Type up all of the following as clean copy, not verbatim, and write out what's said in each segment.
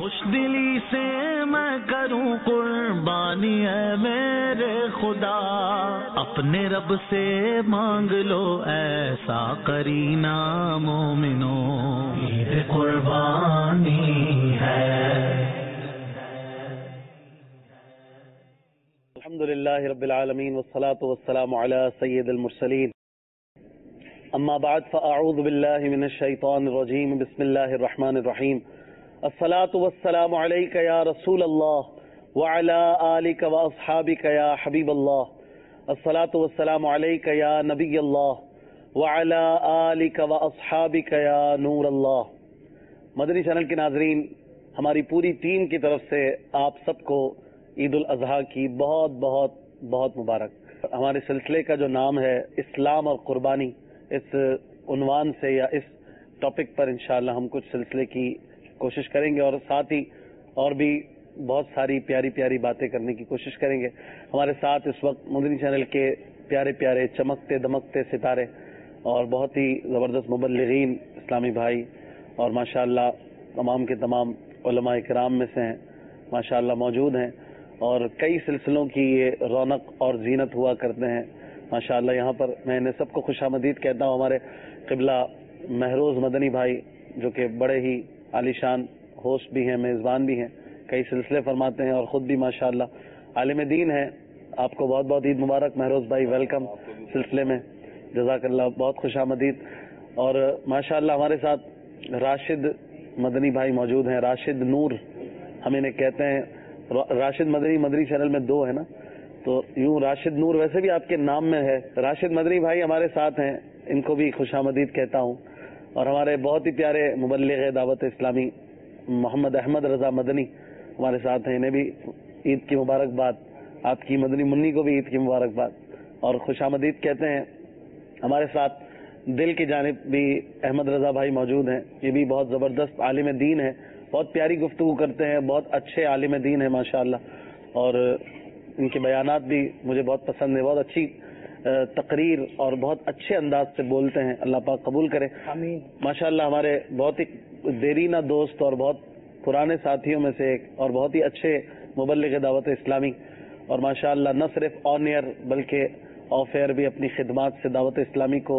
خوش دلی سے میں کروں قربانی ہے میرے خدا، اپنے رب سے مانگ لو ایسا کرینہ مومنو، عید قربانی ہے۔ الحمدللہ رب العالمین والصلاة والسلام علی سید المرسلین، اما بعد فاعوذ باللہ من الشیطان الرجیم، بسم اللہ الرحمن الرحیم۔ الصلاة والسلام علیک یا رسول اللہ وعلی آلک واصحابک یا حبیب اللہ، الصلاة والسلام علیک یا نبی اللہ وعلی آلک واصحابک یا نور اللہ۔ مدنی چینل کے ناظرین، ہماری پوری ٹیم کی طرف سے آپ سب کو عید الاضحیٰ کی بہت بہت بہت مبارک۔ ہمارے سلسلے کا جو نام ہے اسلام اور قربانی، اس عنوان سے یا اس ٹاپک پر انشاءاللہ ہم کچھ سلسلے کی کوشش کریں گے، اور ساتھ ہی اور بھی بہت ساری پیاری پیاری باتیں کرنے کی کوشش کریں گے۔ ہمارے ساتھ اس وقت مدنی چینل کے پیارے پیارے چمکتے دمکتے ستارے اور بہت ہی زبردست مبلغین اسلامی بھائی، اور ماشاءاللہ تمام کے تمام علماء کرام میں سے ہیں، ماشاءاللہ موجود ہیں، اور کئی سلسلوں کی یہ رونق اور زینت ہوا کرتے ہیں ماشاءاللہ۔ یہاں پر میں انہیں سب کو خوش آمدید کہتا ہوں۔ ہمارے قبلہ مہروز مدنی بھائی جو کہ بڑے ہی عالی شان ہوسٹ بھی ہیں، میزبان بھی ہیں، کئی سلسلے فرماتے ہیں اور خود بھی ماشاءاللہ عالم دین ہیں۔ آپ کو بہت بہت عید مبارک مہروز بھائی، ویلکم سلسلے میں، جزاک اللہ، بہت خوش آمدید۔ اور ماشاءاللہ ہمارے ساتھ راشد مدنی بھائی موجود ہیں، راشد نور ہم انہیں کہتے ہیں۔ راشد مدنی چینل میں دو ہے نا، تو یوں راشد نور ویسے بھی آپ کے نام میں ہے۔ راشد مدنی بھائی ہمارے ساتھ ہیں، ان کو بھی خوش آمدید کہتا ہوں۔ اور ہمارے بہت ہی پیارے مبلغ دعوت اسلامی محمد احمد رضا مدنی ہمارے ساتھ ہیں، انہیں بھی عید کی مبارکباد، آپ کی مدنی منی کو بھی عید کی مبارکباد اور خوش آمدید کہتے ہیں۔ ہمارے ساتھ دل کی جانب بھی احمد رضا بھائی موجود ہیں، یہ بھی بہت زبردست عالم دین ہے، بہت پیاری گفتگو کرتے ہیں، بہت اچھے عالم دین ہیں ماشاءاللہ، اور ان کے بیانات بھی مجھے بہت پسند ہیں، بہت اچھی تقریر اور بہت اچھے انداز سے بولتے ہیں، اللہ پاک قبول کرے آمین۔ ماشاءاللہ ہمارے بہت ہی دیرینہ دوست اور بہت پرانے ساتھیوں میں سے ایک، اور بہت ہی اچھے مبلغ دعوت اسلامی، اور ماشاءاللہ نہ صرف آن ایئر بلکہ آف ایئر بھی اپنی خدمات سے دعوت اسلامی کو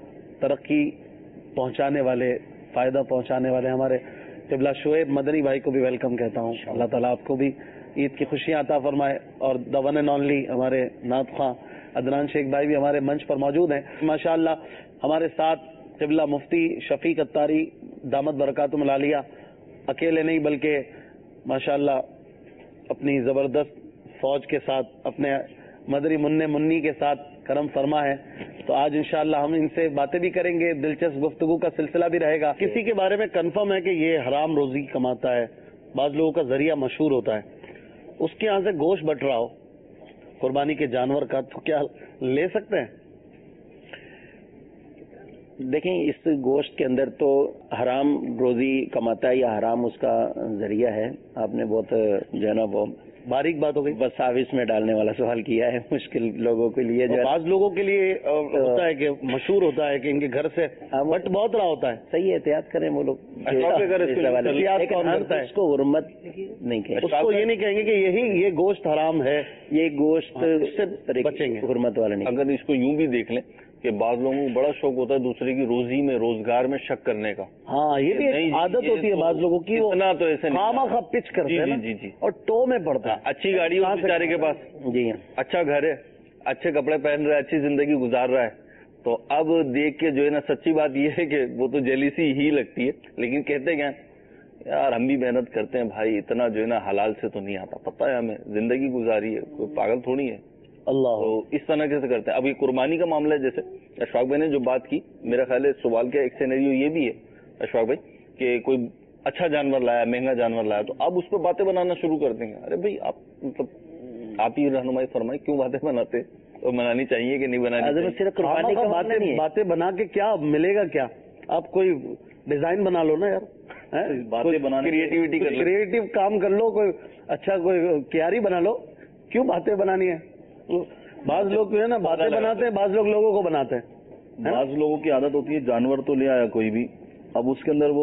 ترقی پہنچانے والے، فائدہ پہنچانے والے ہمارے قبلہ شعیب مدنی بھائی کو بھی ویلکم کہتا ہوں۔ اللہ تعالیٰ آپ کو بھی عید کی خوشیاں عطا فرمائے۔ اور دا ون اینڈ اونلی ہمارے نعت خواں عدنان شیخ بھائی بھی ہمارے منچ پر موجود ہیں ماشاءاللہ۔ ہمارے ساتھ قبلہ مفتی شفیق اتاری دامت برکاتہم العالیہ اکیلے نہیں بلکہ ماشاءاللہ اپنی زبردست فوج کے ساتھ، اپنے مدنی منی کے ساتھ کرم فرما ہے، تو آج انشاءاللہ ہم ان سے باتیں بھی کریں گے، دلچسپ گفتگو کا سلسلہ بھی رہے گا۔ کسی کے بارے میں کنفرم ہے کہ یہ حرام روزی کماتا ہے، بعض لوگوں کا ذریعہ مشہور ہوتا ہے، اس کے یہاں سے گوشت بٹ رہا ہو قربانی کے جانور کا، تو کیا لے سکتے ہیں؟ دیکھیں، اس گوشت کے اندر تو حرام روزی کماتا ہے یا حرام اس کا ذریعہ ہے۔ آپ نے بہت جو ہے نا وہ باریک بات ہو گئی، بس ساوس میں ڈالنے والا سوال کیا ہے، مشکل لوگوں کے لیے جو بعض لوگوں کے لیے ہوتا ہے کہ مشہور ہوتا ہے کہ ان کے گھر سے بٹ بہت رہا ہوتا ہے۔ صحیح، احتیاط کریں وہ لوگ، اس کو حرمت نہیں کہیں، اس کو یہ نہیں کہیں گے کہ یہ گوشت حرام ہے، یہ گوشت سے بچیں گے، حرمت والا نہیں۔ اگر اس کو یوں بھی دیکھ لیں کہ بعض لوگوں کو بڑا شوق ہوتا ہے دوسرے کی روزی میں، روزگار میں شک کرنے کا، ہاں یہ بھی ایک عادت ہوتی ہے بعض لوگوں کی، اتنا تو ایسے خواہ پچ کرتے ہیں جی اور ٹو میں پڑتا ہے۔ اچھی گاڑی ہو بیچارے کے پاس، جی اچھا گھر ہے، اچھے کپڑے پہن رہا ہے، اچھی زندگی گزار رہا ہے، تو اب دیکھ کے جو ہے نا سچی بات یہ ہے کہ وہ تو جیلیسی ہی لگتی ہے، لیکن کہتے کیا یار ہم بھی محنت کرتے ہیں بھائی، اتنا جو ہے نا حلال سے تو نہیں آتا، پتہ ہے ہمیں زندگی گزاری ہے، کوئی پاگل تھوڑی ہے، اللہ تو اس طرح سے کرتے ہیں۔ اب یہ قربانی کا معاملہ ہے، جیسے اشفاق بھائی نے جو بات کی، میرا خیال ہے سوال کا ایک سینیریو یہ بھی ہے اشفاق بھائی کہ کوئی اچھا جانور لایا، مہنگا جانور لایا، تو اب اس پہ باتیں بنانا شروع کر دیں گے۔ ارے بھائی آپ مطلب آپ ہی رہنمائی فرمائیں، کیوں باتیں بناتے؟ اور بنانی چاہیے کہ نہیں بنانی چاہیے؟ صرف قربانی کا باتیں بنا کے کیا ملے گا؟ کیا آپ کوئی ڈیزائن بنا لو نا یار، باتیں بنانے کریٹیوٹی کر لو، کریٹو کام کر لو، کوئی اچھا کوئی کیاری بنا لو، کیوں باتیں بنانی ہے؟ بعض لوگ جو ہے نا باتیں بناتے ہیں، بعض لوگ لوگوں کو بناتے ہیں۔ بعض لوگوں کی عادت ہوتی ہے جانور تو لے آیا کوئی بھی، اب اس کے اندر وہ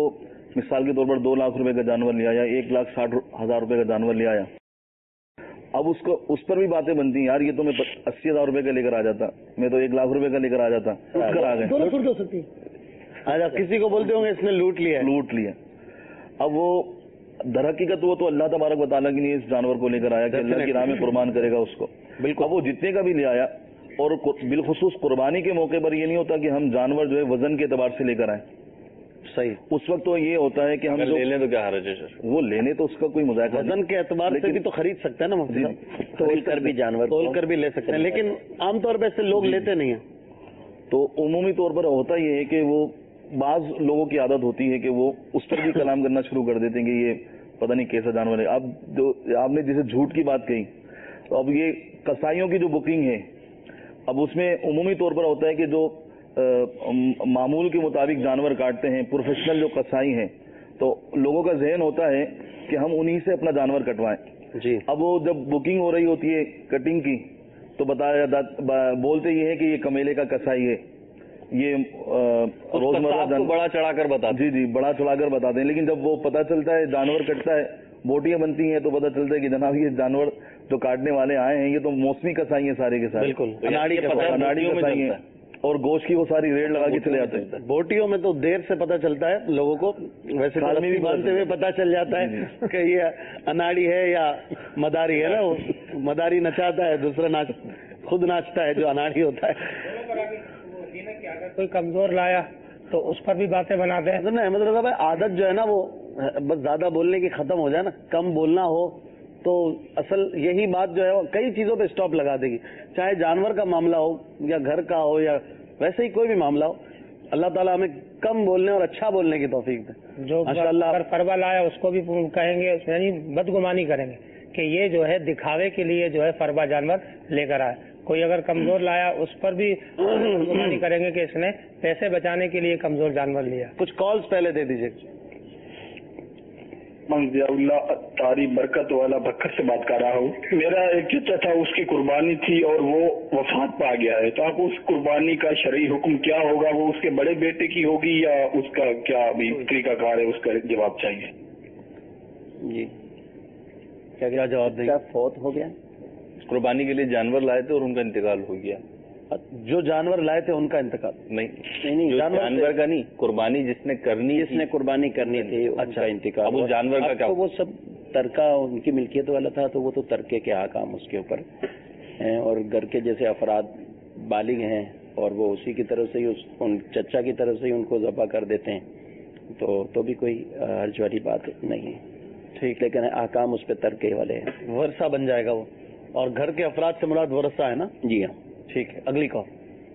مثال के तौर पर 2 लाख रुपए का जानवर ले आया, 1,60,000 रुपए का जानवर ले आया, अब उसको उस पर भी बातें बनती हैं, यार ये तो मैं 80,000 रुपए का लेकर आ जाता, मैं तो 1 लाख रुपए का लेकर आ जाता, कर आ गए। दोनों हो सकती है। आज आप किसी को बोलते होंगे इसने लूट लिया। अब वो दरहकीकत वो तो अल्लाह तबारक व तआला के लिए इस जानवर को लेकर आया कि अल्लाह की राह में कुर्बान करेगा उसको। बिल्कुल। अब वो जितने का भी ले आया, और बिलखुसूस कुर्बानी के मौके पर ये नहीं होता कि हम जानवर जो है वजन के एतबार से लेकर आए। सही। उस वक्त तो ये होता है कि हम ले लें तो क्या हर्ज है सर? वो लेने तो उसका कोई मुजाहिदा वजन के एतबार से भी तो खरीद सकते हैं ना मुफ्ती साहब, तोल कर भी जानवर तोल कर भी ले सकते हैं, लेकिन आमतौर पर ऐसे लोग लेते नहीं है। तो उमूमी तौर पर होता ये है कि वो बाज लोगों की आदत होती है कि वो उस पर भी कलाम करना शुरू कर देते हैं कि ये पता नहीं कैसा जानवर है। अब जो आपने जैसे झूठ की बात कही, तो अब ये कसाईयों की जो बुकिंग है, अब उसमें उमूमी तौर पर होता है कि जो मामूल के मुताबिक जानवर काटते हैं, प्रोफेशनल जो कसाई हैं, तो लोगों का जहन होता है कि हम उन्हीं से अपना जानवर कटवाएं जी। अब वो जब बुकिंग हो रही होती है कटिंग की, तो बताया बोलते ये है कि ये कमेले का कसाई है, ये रोजमर्रा बड़ा चढ़ाकर बताते जी बड़ा चढ़ाकर बताते हैं। लेकिन जब वो पता चलता है जानवर कटता है, बोटियां बनती हैं, तो पता चलता है कि जनाब ये जानवर जो काटने वाले आए हैं ये तो मौसमी कसाई है सारे के सारे। बिल्कुल। अनाड़ी कसाई है, और गोश्त की वो सारी रेड लगा के चले जाते हैं। बोटियों में तो देर से पता चलता है लोगों को, वैसे में भी बांधते हुए पता चल जाता है कि ये अनाड़ी है या मदारी है ना। वो मदारी नचाता है, दूसरा खुद नाचता है जो अनाड़ी होता है। अगर कोई कमजोर लाया तो उस पर भी बातें बनाते हैं। अहमद रजा भाई, आदत जो है ना वो बस ज्यादा बोलने की खत्म हो जाए ना, कम बोलना हो तो असल यही बात जो है वो कई चीजों पे स्टॉप लगा देगी। चाहे जानवर का मामला हो या घर का हो या वैसे ही कोई भी मामला हो, अल्लाह ताला हमें कम बोलने और अच्छा बोलने की तौफीक दे। जो अगर फरवा लाया उसको भी कहेंगे, यानी बदगुमानी करेंगे कि ये जो है दिखावे के लिए जो है फरवा जानवर लेकर आए। कोई अगर कमजोर लाया उस पर भी बदगुमानी करेंगे कि इसने पैसे बचाने के लिए कमजोर जानवर लिया। कुछ कॉल्स पहले दे दीजिए। तारी बरकत वाला बखर से बात कर रहा हूँ। मेरा एक चचा था, उसकी कुर्बानी थी और वो वफात पा गया है, तो आप उस कुर्बानी का शरई हुक्म क्या होगा? वो उसके बड़े बेटे की होगी या उसका क्या अभी तरीकाकार है? उसका जवाब चाहिए जी। क्या जवाब देंगे? क्या फौत हो गया? कुर्बानी के लिए जानवर लाए थे और उनका इंतकाल हो गया। जो जानवर लाए थे उनका इंतकाल नहीं जानवर का नहीं, कुर्बानी जिसने कुर्बानी करनी थी उनका इंतकाल। अब उस जानवर का क्या? तो वो सब तरका उनकी मिल्कियत वाला था, तो वो तो तरके के आकाम उसके ऊपर हैं, और घर के जैसे अफराद बालिग हैं और वो उसी की तरफ से ही उन चचा की तरफ से ही उनको ज़बह कर देते हैं, तो भी कोई हर्ज वाली बात नहीं है। ठीक, लेकिन आकाम उस पर तरके वाले हैं, वर्षा बन जाएगा वो। और घर के अफराद से मुराद वर्षा है ना? जी हाँ। ठीक है, अगली कॉल।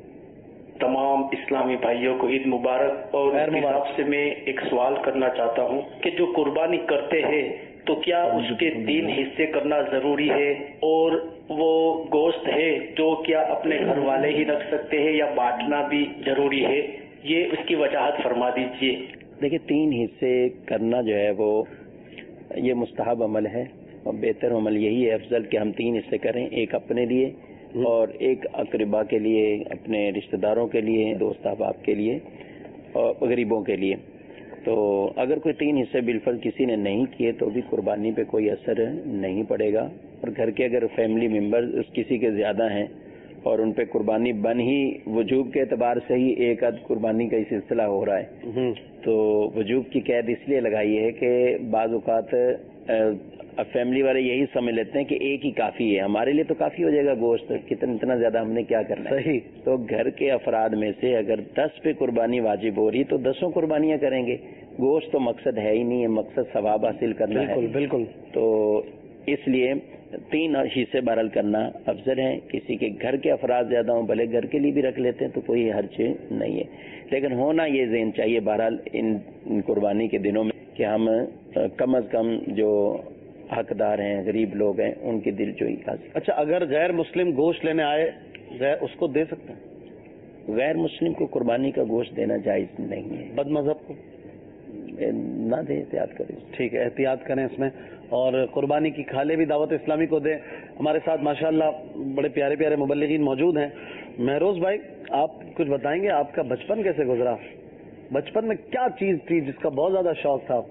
तमाम इस्लामी भाइयों को ईद मुबारक। और इस हिसाब से मैं एक सवाल करना चाहता हूँ कि जो कुर्बानी करते हैं तो क्या उसके 3 हिस्से करना जरूरी है, और वो गोश्त है जो क्या अपने घर वाले ही रख सकते हैं या बांटना भी जरूरी है? ये उसकी वजाहत फरमा दीजिए। देखिए, 3 हिस्से करना जो है वो ये मुस्तहब अमल है, और बेहतर अमल यही है अफजल कि हम 3 हिस्से करें, एक अपने लिए और एक अकरबा के लिए, अपने रिश्तेदारों के लिए, दोस्त अहबाब के लिए और गरीबों के लिए। तो अगर कोई 3 हिस्से बिलफर्ज किसी ने नहीं किए तो भी कुर्बानी पे कोई असर नहीं पड़ेगा। और घर के अगर फैमिली मेंबर्स किसी के ज़्यादा हैं और उन पे कुर्बानी बन ही वजूब के एतबार से ही एक आध कुर्बानी का ही सिलसिला हो रहा है, तो वजूब की कैद इसलिए लगाई है कि बाज़ औक़ात अब फैमिली वाले यही समझ लेते हैं कि एक ही काफी है, हमारे लिए तो काफी हो जाएगा गोश्त, इतना ज्यादा हमने क्या करना है। सही। तो घर के अफराद में से अगर 10 पे कुर्बानी वाजिब हो रही तो 10 कुर्बानियां करेंगे। गोश्त तो मकसद है ही नहीं है, मकसद सवाब हासिल करना है। बिल्कुल। तो इसलिए 3 हिस्से बहरहाल करना अफजल है। किसी के घर के अफराद ज्यादा हों, भले घर के लिए भी रख लेते हैं तो कोई हर्ज नहीं है, लेकिन होना ये ज़हन चाहिए बहरहाल इन कुर्बानी के दिनों में कि हम कम अज कम जो हकदार हैं, गरीब लोग हैं, उनकी दिलजोई हासिल। अच्छा, अगर गैर मुस्लिम गोश्त लेने आए उसको दे सकते हैं? गैर मुस्लिम को कुर्बानी का गोश्त देना जायज नहीं है। बदमज़हब को ना दे, एहतियात करें। ठीक है, एहतियात करें इसमें। और कुर्बानी की खाले भी दावत इस्लामी को दें। हमारे साथ माशाअल्लाह बड़े प्यारे प्यारे मुबल्लिगीन मौजूद हैं। महरोज भाई, आप कुछ बताएंगे, आपका बचपन कैसे गुजरा? بچپن میں کیا چیز تھی جس کا بہت زیادہ شوق تھا؟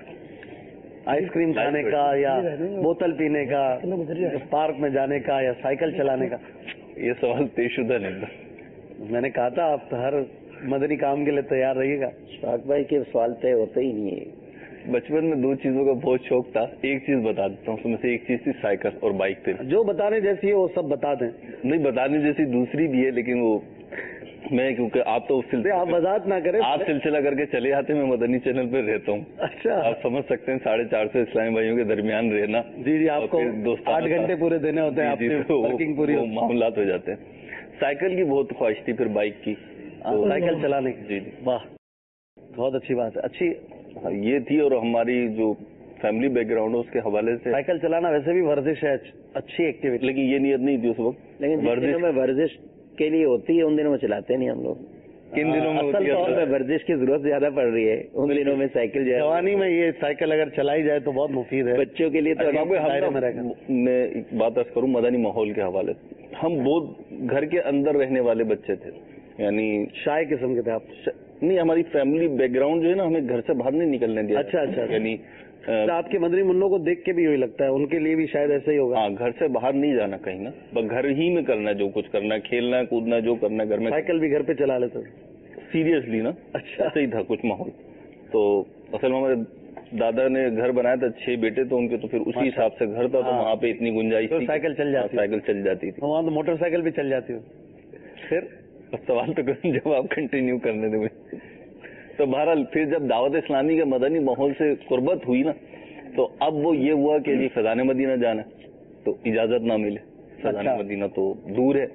آئس کریم کھانے کا یا بوتل پینے کا، پارک میں جانے کا یا سائیکل چلانے کا؟ یہ سوال طے شدہ نہیں تھا. میں نے کہا تھا آپ ہر مدنی کام کے لیے تیار رہیے گا. اشفاق بھائی کے سوال طے ہوتے ہی نہیں ہے. بچپن میں 2 چیزوں کا بہت شوق تھا. ایک چیز بتا دیتا ہوں، اس میں سے ایک چیز تھی سائیکل اور بائک پہ. جو بتانے جیسی ہے وہ سب بتا دیں. نہیں، بتانے جیسی دوسری بھی ہے، لیکن وہ میں کیونکہ آپ تو آپ وضاحت نہ کریں، آپ سلسلہ کر کے چلے آتے، میں مدنی چینل پہ رہتا ہوں. اچھا، آپ سمجھ سکتے ہیں 450 اسلامی بھائیوں کے درمیان رہنا. جی آپ کو 8 گھنٹے پورے دینے ہوتے ہیں، پوری معاملات ہو جاتے ہیں. سائیکل کی بہت خواہش تھی، پھر بائک کی، سائیکل چلانے کی. جی واہ، بہت اچھی بات ہے. اچھی یہ تھی. اور ہماری جو فیملی بیک گراؤنڈ ہے اس کے حوالے سے سائیکل چلانا ویسے بھی ورزش ہے، اچھی ایکٹیویٹی. لیکن یہ نیت نہیں تھی اس وقت. لیکن ورزش کے لیے ہوتی ہے، ان دنوں میں چلاتے نہیں ہم لوگ. کن دنوں میں اصل طور پہ ورزش کی ضرورت زیادہ پڑ رہی ہے ان دنوں میں. سائیکل جو ہے جوانی میں یہ سائیکل اگر چلائی جائے تو بہت مفید ہے بچوں کے لیے. تو میں ایک بات عرض کروں مدنی ماحول کے حوالے سے، ہم بہت گھر کے اندر رہنے والے بچے تھے، یعنی شائع قسم کے تھے آپ؟ نہیں، ہماری فیملی بیک گراؤنڈ جو ہے نا، ہمیں گھر سے باہر نہیں نکلنے دیا. اچھا، یعنی آپ کے مدنی منوں کو دیکھ کے بھی یہی لگتا ہے ان کے لیے بھی شاید ایسا ہی ہوگا. ہاں، گھر سے باہر نہیں جانا کہیں نا، بس گھر ہی میں کرنا ہے جو کچھ کرنا ہے، کھیلنا ہے، کودنا، جو کرنا ہے گھر میں. سائیکل بھی گھر پہ چلا لیتے؟ سیریسلی نا. اچھا، ایسا ہی تھا کچھ ماحول. تو اصل میں ہمارے دادا نے گھر بنایا تھا، 6 بیٹے تو ان کے، تو پھر اسی حساب سے گھر تھا، تو وہاں پہ اتنی گنجائش تھی، سائیکل چل جاتی تھی. وہاں تو موٹر سائیکل بھی چل جاتی ہو. پھر سوال تو کریں، جب آپ کنٹینیو کرنے دیں. تو بہرحال پھر جب دعوت اسلامی کے مدنی ماحول سے قربت ہوئی نا، تو اب وہ یہ ہوا کہ جی فیضان مدینہ جانا، تو اجازت نہ ملے. فیضان مدینہ تو دور ہے.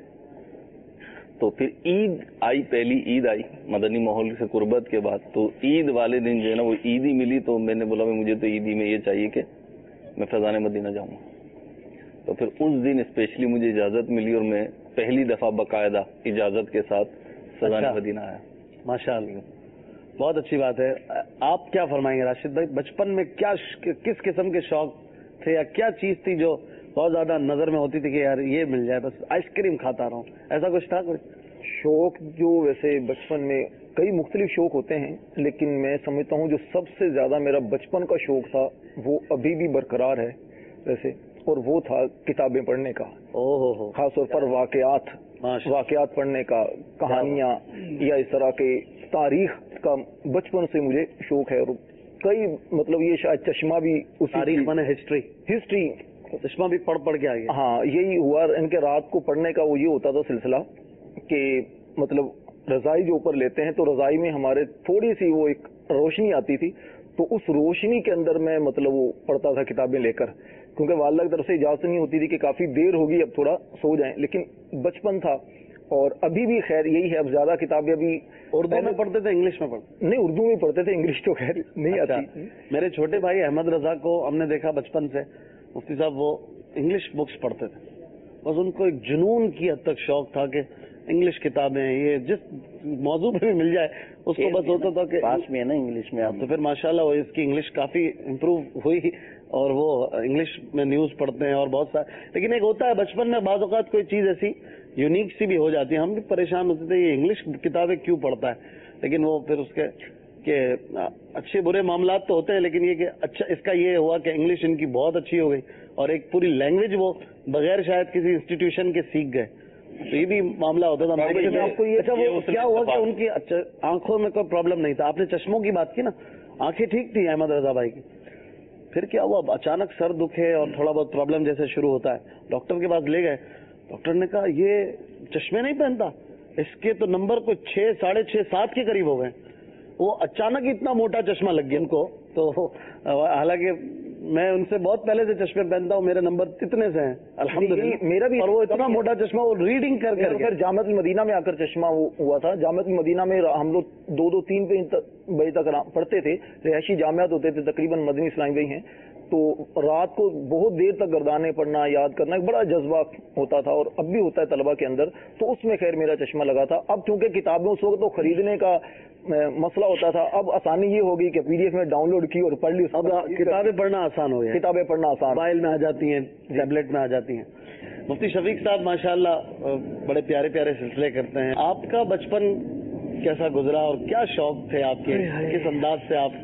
تو پھر عید آئی، پہلی عید آئی مدنی ماحول سے قربت کے بعد. تو عید والے دن جو ہے نا وہ عید ہی ملی. تو میں نے بولا مجھے تو عید ہی میں یہ چاہیے کہ میں فیضان مدینہ جاؤں. تو پھر اس دن اسپیشلی مجھے اجازت ملی اور میں پہلی دفعہ باقاعدہ اجازت کے ساتھ فیضان مدینہ آیا. ماشاء اللہ، بہت اچھی بات ہے. آپ کیا فرمائیں گے راشد بھائی؟ بچپن میں کس قسم کے شوق تھے یا کیا چیز تھی جو بہت زیادہ نظر میں ہوتی تھی کہ یار یہ مل جائے، بس آئس کریم کھاتا رہا ہوں، ایسا کچھ تھا کوئی شوق؟ جو ویسے بچپن میں کئی مختلف شوق ہوتے ہیں، لیکن میں سمجھتا ہوں جو سب سے زیادہ میرا بچپن کا شوق تھا وہ ابھی بھی برقرار ہے ویسے، اور وہ تھا کتابیں پڑھنے کا. خاص طور پر واقعات پڑھنے کا، کہانیاں یا اس طرح کے تاریخ کا بچپن سے مجھے شوق ہے. اور کئی مطلب یہ شاید چشمہ بھی تاریخ میں ہسٹری چشمہ بھی پڑھ کے آگے. ہاں، یہی ہوا ان کے رات کو پڑھنے کا. وہ یہ ہوتا تھا سلسلہ کہ مطلب رضائی جو اوپر لیتے ہیں تو رضائی میں ہمارے تھوڑی سی وہ ایک روشنی آتی تھی، تو اس روشنی کے اندر میں مطلب وہ پڑھتا تھا کتابیں لے کر، کیونکہ والدہ کی طرف سے اجازت نہیں ہوتی تھی کہ کافی دیر ہوگی اب تھوڑا سو جائیں. لیکن بچپن تھا اور ابھی بھی خیر یہی ہے. اب زیادہ کتابیں ابھی اردو میں پڑھتے تھے، انگلش میں پڑھتے؟ نہیں، اردو میں پڑھتے تھے، انگلش تو خیر نہیں آتی. میرے چھوٹے بھائی احمد رضا کو ہم نے دیکھا بچپن سے، مفتی صاحب وہ انگلش بکس پڑھتے تھے. بس ان کو ایک جنون کی حد تک شوق تھا کہ انگلش کتابیں یہ جس موضوع پہ بھی مل جائے اس کو بس ہوتا تھا کہ پاس میں ہے نا انگلش میں. تو پھر ماشاءاللہ وہ اس کی انگلش کافی امپروو ہوئی اور وہ انگلش میں نیوز پڑھتے ہیں اور بہت سارے. لیکن ایک ہوتا ہے بچپن میں بعض اوقات کوئی چیز ایسی یونیک سی بھی ہو جاتی ہے، ہم بھی پریشان ہوتے تھے یہ انگلش کتابیں کیوں پڑھتا ہے. لیکن وہ پھر اس کے کہ اچھے برے معاملات تو ہوتے ہیں، لیکن یہ کہ اچھا اس کا یہ ہوا کہ انگلش ان کی بہت اچھی ہو گئی اور ایک پوری لینگویج وہ بغیر شاید کسی انسٹیٹیوشن کے سیکھ گئے. تو یہ بھی معاملہ ہوتا تھا. آپ کو اچھا وہ کیا ہوا کہ ان کی آنکھوں میں کوئی پرابلم نہیں تھا؟ آپ نے چشموں کی بات کی نا، آنکھیں ٹھیک تھی احمد رضا بھائی کی، پھر کیا ہوا؟ اچانک سر دکھے اور تھوڑا بہت پرابلم جیسے شروع ہوتا ہے. ڈاکٹر کے پاس لے گئے، ڈاکٹر نے کہا یہ چشمے نہیں پہنتا، اس کے تو نمبر کوئی 6, 6.5, 7 کے قریب ہو گئے. وہ اچانک اتنا موٹا چشمہ لگ گیا ان کو. تو حالانکہ میں ان سے بہت پہلے سے چشمے پہنتا ہوں، میرے نمبر اتنے سے ہیں الحمدللہ، میرا بھی. اور وہ اتنا موٹا چشمہ وہ ریڈنگ کر پھر جامعۃ المدینہ میں آ کر چشمہ ہوا تھا. جامعۃ المدینہ میں ہم لوگ 2-3 بجے تک پڑھتے تھے. رہائشی جامعات ہوتے تھے تقریباً مدنی اسلامی بھائی ہیں، تو رات کو بہت دیر تک گردانے پڑھنا، یاد کرنا ایک بڑا جذبہ ہوتا تھا اور اب بھی ہوتا ہے طلبہ کے اندر. تو اس میں خیر میرا چشمہ لگا تھا. اب چونکہ کتابیں اس وقت تو خریدنے کا مسئلہ ہوتا تھا، اب آسانی یہ ہوگی کہ PDF میں ڈاؤن لوڈ کی اور پڑھ لی. اب کتابیں پڑھنا آسان ہو گیا، کتابیں پڑھنا آسان، موبائل میں آ جاتی ہیں، ٹیبلٹ میں آ جاتی ہیں. مفتی شفیق صاحب ماشاءاللہ بڑے پیارے پیارے سلسلے کرتے ہیں. آپ کا بچپن کیسا گزرا اور کیا شوق تھے آپ کے, کس انداز سے آپ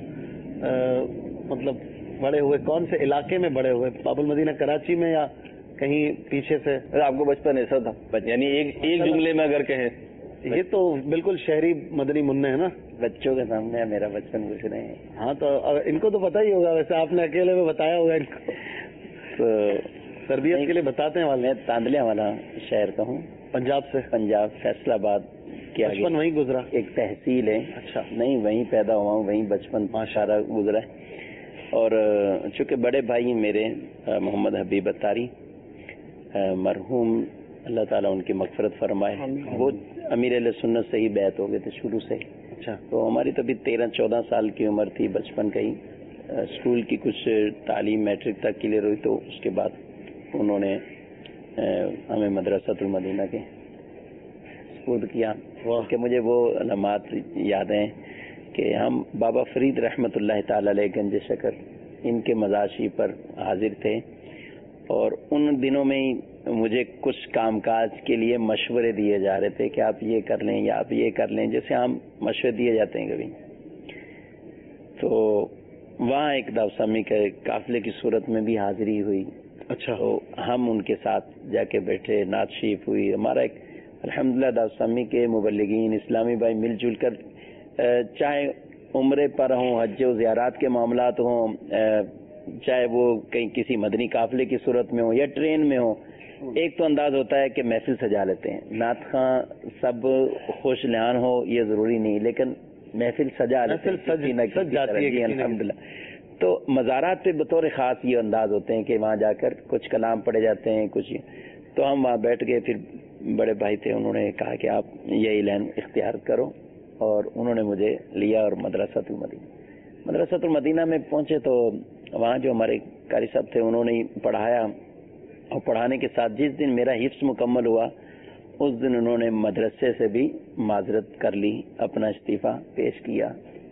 مطلب بڑے ہوئے, کون سے علاقے میں بڑے ہوئے, باب المدینہ کراچی میں یا کہیں پیچھے سے؟ آپ کو بچپن ایسا تھا یعنی ایک جملے میں اگر کہیں؟ یہ تو بالکل شہری مدنی منع ہے نا, بچوں کے سامنے میرا بچپن گزرے ہیں. ہاں تو ان کو تو پتا ہی ہوگا, ویسے آپ نے اکیلے میں بتایا ہوگا ان کو, تو تربیت کے لیے بتاتے ہیں. میں تاندلیہ والا شہر کا ہوں, پنجاب سے. پنجاب فیصل آباد کیا بچپن وہیں گزرا؟ ایک تحصیل ہے. اچھا. نہیں, وہیں پیدا ہوا ہوں, وہیں بچپن سارا گزرا ہے. اور چونکہ بڑے بھائی میرے محمد حبیب اتاری مرحوم, اللہ تعالیٰ ان کی مغفرت فرمائے, وہ امیر علیہ سنت سے ہی بیعت ہو گئے تھے شروع سے. اچھا. تو ہماری تو ابھی 13-14 سال کی عمر تھی, بچپن کا ہی. اسکول کی کچھ تعلیم میٹرک تک کلیئر ہوئی, تو اس کے بعد انہوں نے ہمیں مدرسۃ المدینہ کے سپرد کیا. کہ مجھے وہ علامات یاد ہیں کہ ہم بابا فرید رحمۃ اللہ تعالی علیہ گنج شکر ان کے مزاشی پر حاضر تھے, اور ان دنوں میں ہی مجھے کچھ کام کاج کے لیے مشورے دیے جا رہے تھے کہ آپ یہ کر لیں یا آپ یہ کر لیں, جیسے ہم مشورے دیے جاتے ہیں کبھی. تو وہاں ایک دعوسامی کے قافلے کی صورت میں بھی حاضری ہوئی. اچھا. تو ہم ان کے ساتھ جا کے بیٹھے, نعت شریف ہوئی. ہمارا ایک الحمدللہ دعوسامی کے مبلغین اسلامی بھائی مل جل کر, چاہے عمرے پر ہوں, حج و زیارات کے معاملات ہوں, چاہے وہ کہیں کسی مدنی قافلے کی صورت میں ہو یا ٹرین میں ہو, ایک تو انداز ہوتا ہے کہ محفل سجا لیتے ہیں. نعت خواں سب خوش لحان ہو یہ ضروری نہیں, لیکن محفل سجا لیتے ہیں الحمدللہ. تو مزارات پہ بطور خاص یہ انداز ہوتے ہیں کہ وہاں جا کر کچھ کلام پڑھے جاتے ہیں کچھ. تو ہم وہاں بیٹھ گئے, پھر بڑے بھائی تھے, انہوں نے کہا کہ آپ یہی لائن اختیار کرو, اور انہوں نے مجھے لیا اور مدرسۃ المدینہ میں پہنچے. تو وہاں جو ہمارے قاری صاحب تھے انہوں نے پڑھایا, اور پڑھانے کے ساتھ جس دن میرا حفظ مکمل ہوا اس دن انہوں نے مدرسے سے بھی معذرت کر لی, اپنا استعفیٰ پیش کیا.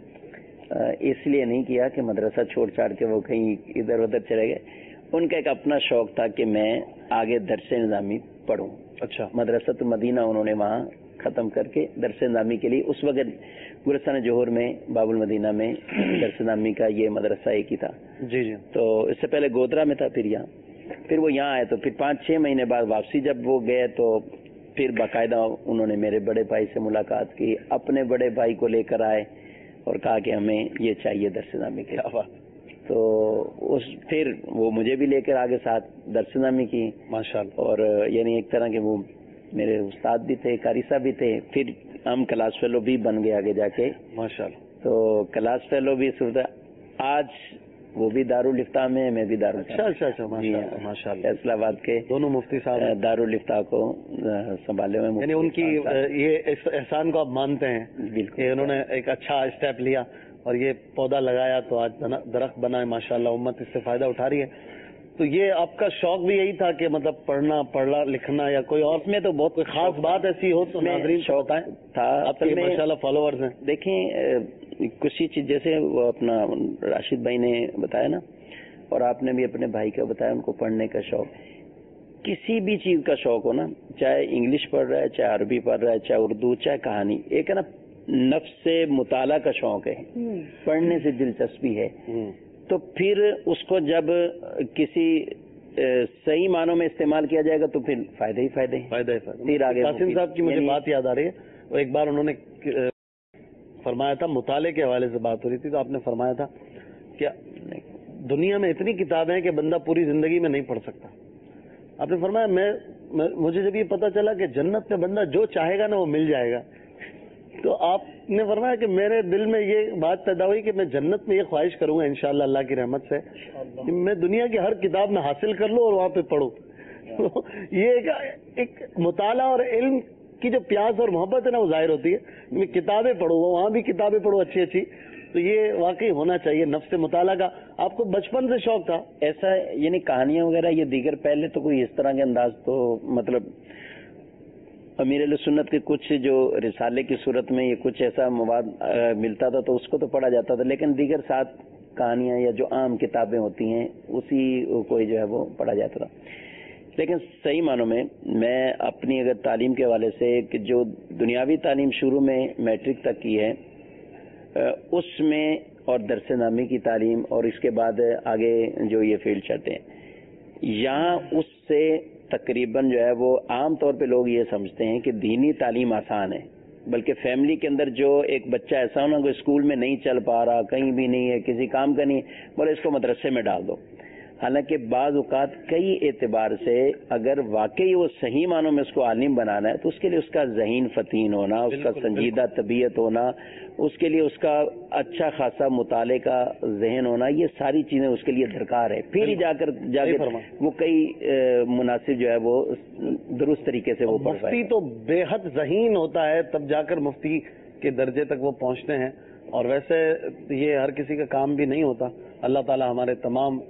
اس لیے نہیں کیا کہ مدرسہ چھوڑ چھاڑ کے وہ کہیں ادھر ادھر چلے گئے. ان کا ایک اپنا شوق تھا کہ میں آگے درس نظامی پڑھوں. اچھا. مدرسۃ المدینہ انہوں نے وہاں ختم کر کے درس نظامی کے لیے, اس وقت گلستان جوہر میں باب المدینہ میں درس نظامی کا یہ مدرسہ ایک ہی تھا. جی جی. تو اس سے پہلے گودرا میں تھا, پھر یہاں, پھر وہ یہاں آئے. تو پھر 5-6 مہینے بعد واپسی جب وہ گئے تو پھر باقاعدہ انہوں نے میرے بڑے بھائی سے ملاقات کی, اپنے بڑے بھائی کو لے کر آئے اور کہا کہ ہمیں یہ چاہیے درس نظامی کے. تو پھر وہ مجھے بھی لے کر آگے ساتھ درس نظامی کی ماشاءاللہ. اور یعنی ایک طرح کے وہ میرے استاد بھی تھے, قاری صاحب بھی تھے. پھر ہم کلاس فیلو بھی بن گئے آگے جا کے ماشاءاللہ. تو کلاس فیلو بھی آج وہ بھی دارالفتاح میں, میں بھی اچھا ماشاءاللہ. فیصل آباد کے دونوں مفتی صاحب دارالفتاح کو سنبھالے ہوئے. یعنی ان کی یہ احسان کو آپ مانتے ہیں کہ انہوں نے ایک اچھا اسٹیپ لیا اور یہ پودا لگایا تو آج درخت بنا ہے ماشاءاللہ, امت اس سے فائدہ اٹھا رہی ہے. تو یہ آپ کا شوق بھی یہی تھا کہ مطلب پڑھنا لکھنا یا کوئی اور میں تو بہت کوئی خاص بات ایسی ہو تو ناظرین شوق تھا آپ کے ماشاءاللہ فالوورز ہیں. دیکھیں کچھ ہی چیز جیسے وہ اپنا راشد بھائی نے بتایا نا, اور آپ نے بھی اپنے بھائی کا بتایا, ان کو پڑھنے کا شوق. کسی بھی چیز کا شوق ہو نا, چاہے انگلش پڑھ رہا ہے, چاہے عربی پڑھ رہا ہے, چاہے اردو, چاہے کہانی, ایک ہے نا نفس سے مطالعہ کا شوق ہے, پڑھنے سے دلچسپی ہے. تو پھر اس کو جب کسی صحیح معنوں میں استعمال کیا جائے گا تو پھر فائدہ ہی فائدہ. پھر آگے قاسم صاحب کی مجھے بات یاد آ رہی ہے, وہ ایک بار انہوں نے فرمایا تھا, مطالعے کے حوالے سے بات ہو رہی تھی, تو آپ نے فرمایا تھا کہ دنیا میں اتنی کتابیں ہیں کہ بندہ پوری زندگی میں نہیں پڑھ سکتا. آپ نے فرمایا مجھے جب یہ پتا چلا کہ جنت میں بندہ جو چاہے گا نا وہ مل جائے گا, تو آپ نے فرمایا کہ میرے دل میں یہ بات پیدا ہوئی کہ میں جنت میں یہ خواہش کروں گا انشاءاللہ اللہ کی رحمت سے کہ میں دنیا کی ہر کتاب میں حاصل کر لوں اور وہاں پہ پڑھوں. یہ ایک مطالعہ اور علم کی جو پیاس اور محبت ہے نا وہ ظاہر ہوتی ہے. میں کتابیں پڑھوں, وہاں بھی کتابیں پڑھوں اچھی اچھی. تو یہ واقعی ہونا چاہیے نفس مطالعہ کا. آپ کو بچپن سے شوق تھا ایسا, یعنی کہانیاں وغیرہ یہ دیگر, پہلے تو کوئی اس طرح کے انداز تو مطلب امیر علیہ سنت کے کچھ جو رسالے کی صورت میں یہ کچھ ایسا مواد ملتا تھا تو اس کو تو پڑھا جاتا تھا, لیکن دیگر ساتھ کہانیاں یا جو عام کتابیں ہوتی ہیں اسی کو جو ہے وہ پڑھا جاتا تھا. لیکن صحیح معنوں میں میں اپنی اگر تعلیم کے حوالے سے کہ جو دنیاوی تعلیم شروع میں میٹرک تک کی ہے اس میں اور درس نامی کی تعلیم اور اس کے بعد آگے جو یہ فیلڈ چاہتے ہیں یہاں اس سے تقریباً جو ہے وہ عام طور پہ لوگ یہ سمجھتے ہیں کہ دینی تعلیم آسان ہے، بلکہ فیملی کے اندر جو ایک بچہ ایسا ہونا کہ اسکول میں نہیں چل پا رہا، کہیں بھی نہیں ہے، کسی کام کا نہیں، بولے اس کو مدرسے میں ڈال دو. حالانکہ بعض اوقات کئی اعتبار سے اگر واقعی وہ صحیح معنوں میں اس کو عالم بنانا ہے تو اس کے لیے اس کا ذہین فتین ہونا، اس کا سنجیدہ طبیعت ہونا، اس کے لیے اس کا اچھا خاصا مطالعے کا ذہن ہونا، یہ ساری چیزیں اس کے لیے درکار ہے. پھر ہی جا کر وہ کئی مناسب جو ہے وہ درست طریقے سے وہ پڑھ پائے. مفتی تو بے حد ذہین ہوتا ہے تب جا کر مفتی کے درجے تک وہ پہنچتے ہیں، اور ویسے یہ ہر کسی کا کام بھی نہیں ہوتا. اللہ تعالی ہمارے تمام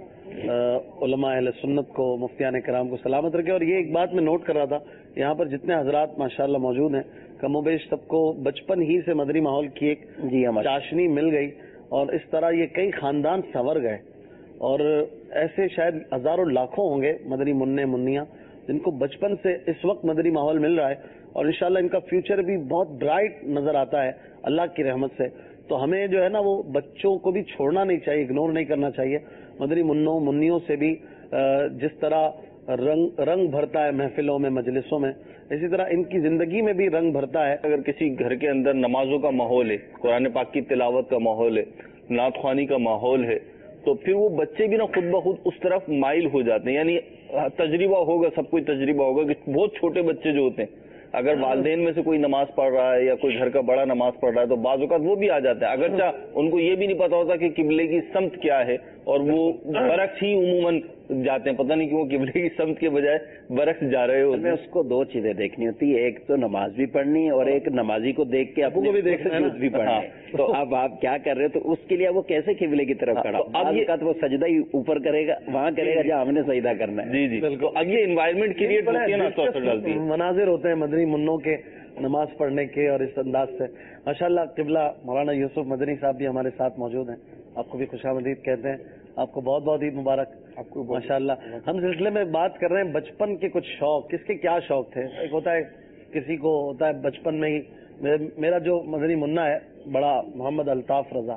علماء اہل سنت کو، مفتیان کرام کو سلامت رکھے. اور یہ ایک بات میں نوٹ کر رہا تھا، یہاں پر جتنے حضرات ماشاءاللہ موجود ہیں کم و بیش سب کو بچپن ہی سے مدنی ماحول کی ایک چاشنی مل گئی، اور اس طرح یہ کئی خاندان سنور گئے. اور ایسے شاید ہزاروں لاکھوں ہوں گے مدنی منع منیاں جن کو بچپن سے اس وقت مدنی ماحول مل رہا ہے، اور انشاءاللہ ان کا فیوچر بھی بہت برائٹ نظر آتا ہے اللہ کی رحمت سے. تو ہمیں جو ہے نا وہ بچوں کو بھی چھوڑنا نہیں چاہیے، اگنور نہیں کرنا چاہیے. مدنی منوں منیوں سے بھی جس طرح رنگ بھرتا ہے محفلوں میں، مجلسوں میں، اسی طرح ان کی زندگی میں بھی رنگ بھرتا ہے. اگر کسی گھر کے اندر نمازوں کا ماحول ہے، قرآن پاک کی تلاوت کا ماحول ہے، نعت خوانی کا ماحول ہے، تو پھر وہ بچے بھی نا خود بخود اس طرف مائل ہو جاتے ہیں. یعنی تجربہ ہوگا، سب کوئی تجربہ ہوگا کہ بہت چھوٹے بچے جو ہوتے ہیں اگر والدین میں سے کوئی نماز پڑھ رہا ہے یا کوئی گھر کا بڑا نماز پڑھ رہا ہے تو بعض اوقات وہ بھی آ جاتا ہے، اگرچہ ان کو یہ بھی نہیں پتا ہوتا کہ قبلے کی سمت کیا ہے، اور وہ برعکس ہی عموماً جاتے ہیں. پتہ نہیں کیوں قبلے کی سمت کے بجائے برعکس جا رہے ہوتے ہیں. اس کو دو چیزیں دیکھنی ہوتی ہے، ایک تو نماز بھی پڑھنی ہے اور ایک نمازی کو دیکھ کے اپنے بھی دیکھ بھی پڑھنا ہے. تو اب آپ کیا کر رہے ہو تو اس کے لیے وہ کیسے قبلے کی طرف کھڑا، اب یہ وہ سجدہ ہی اوپر کرے گا، وہاں کرے گا جہاں ہم نے سجدہ کرنا ہے. جی بالکل. اب یہ انوائرمنٹ کریٹ ہوتی ہے نا، مناظر ہوتے ہیں مدنی منوں کے نماز پڑھنے کے، اور اس انداز سے ماشاءاللہ قبلہ مولانا یوسف مدنی صاحب بھی ہمارے ساتھ موجود ہیں. آپ کو بھی خوش آمدید کہتے ہیں. آپ کو بہت بہت عید مبارک. آپ کو ماشاءاللہ. ہم سلسلے میں بات کر رہے ہیں بچپن کے کچھ شوق، کس کے کیا شوق تھے. ایک ہوتا ہے کسی کو ہوتا ہے بچپن میں ہی، میرا جو مدنی منا ہے بڑا محمد الطاف رضا،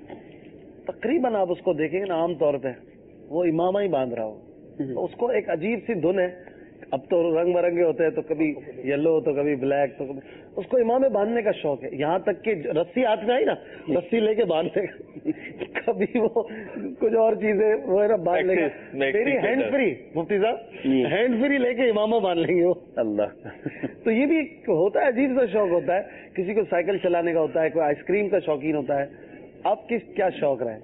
تقریباً آپ اس کو دیکھیں گے نا عام طور پہ وہ امامہ ہی باندھ رہا ہو، اس کو ایک عجیب سی دھن ہے. اب تو رنگ برنگے ہوتے ہیں، تو کبھی یلو تو کبھی بلیک، تو کبھی اس کو امامے باندھنے کا شوق ہے. یہاں تک کہ رسی ہاتھ میں آئی نا، رسی لے کے باندھنے کا، کبھی وہ کچھ اور چیزیں وہ ہے نا باندھ لے گا. میری ہینڈ فری مفتی صاحب ہینڈ فری لے کے امامہ باندھ لیں گے وہ. اللہ. تو یہ بھی ہوتا ہے، عجیب سا شوق ہوتا ہے. کسی کو سائیکل چلانے کا ہوتا ہے، کوئی آئس کریم کا شوقین ہوتا ہے. آپ کس کیا شوق رہے؟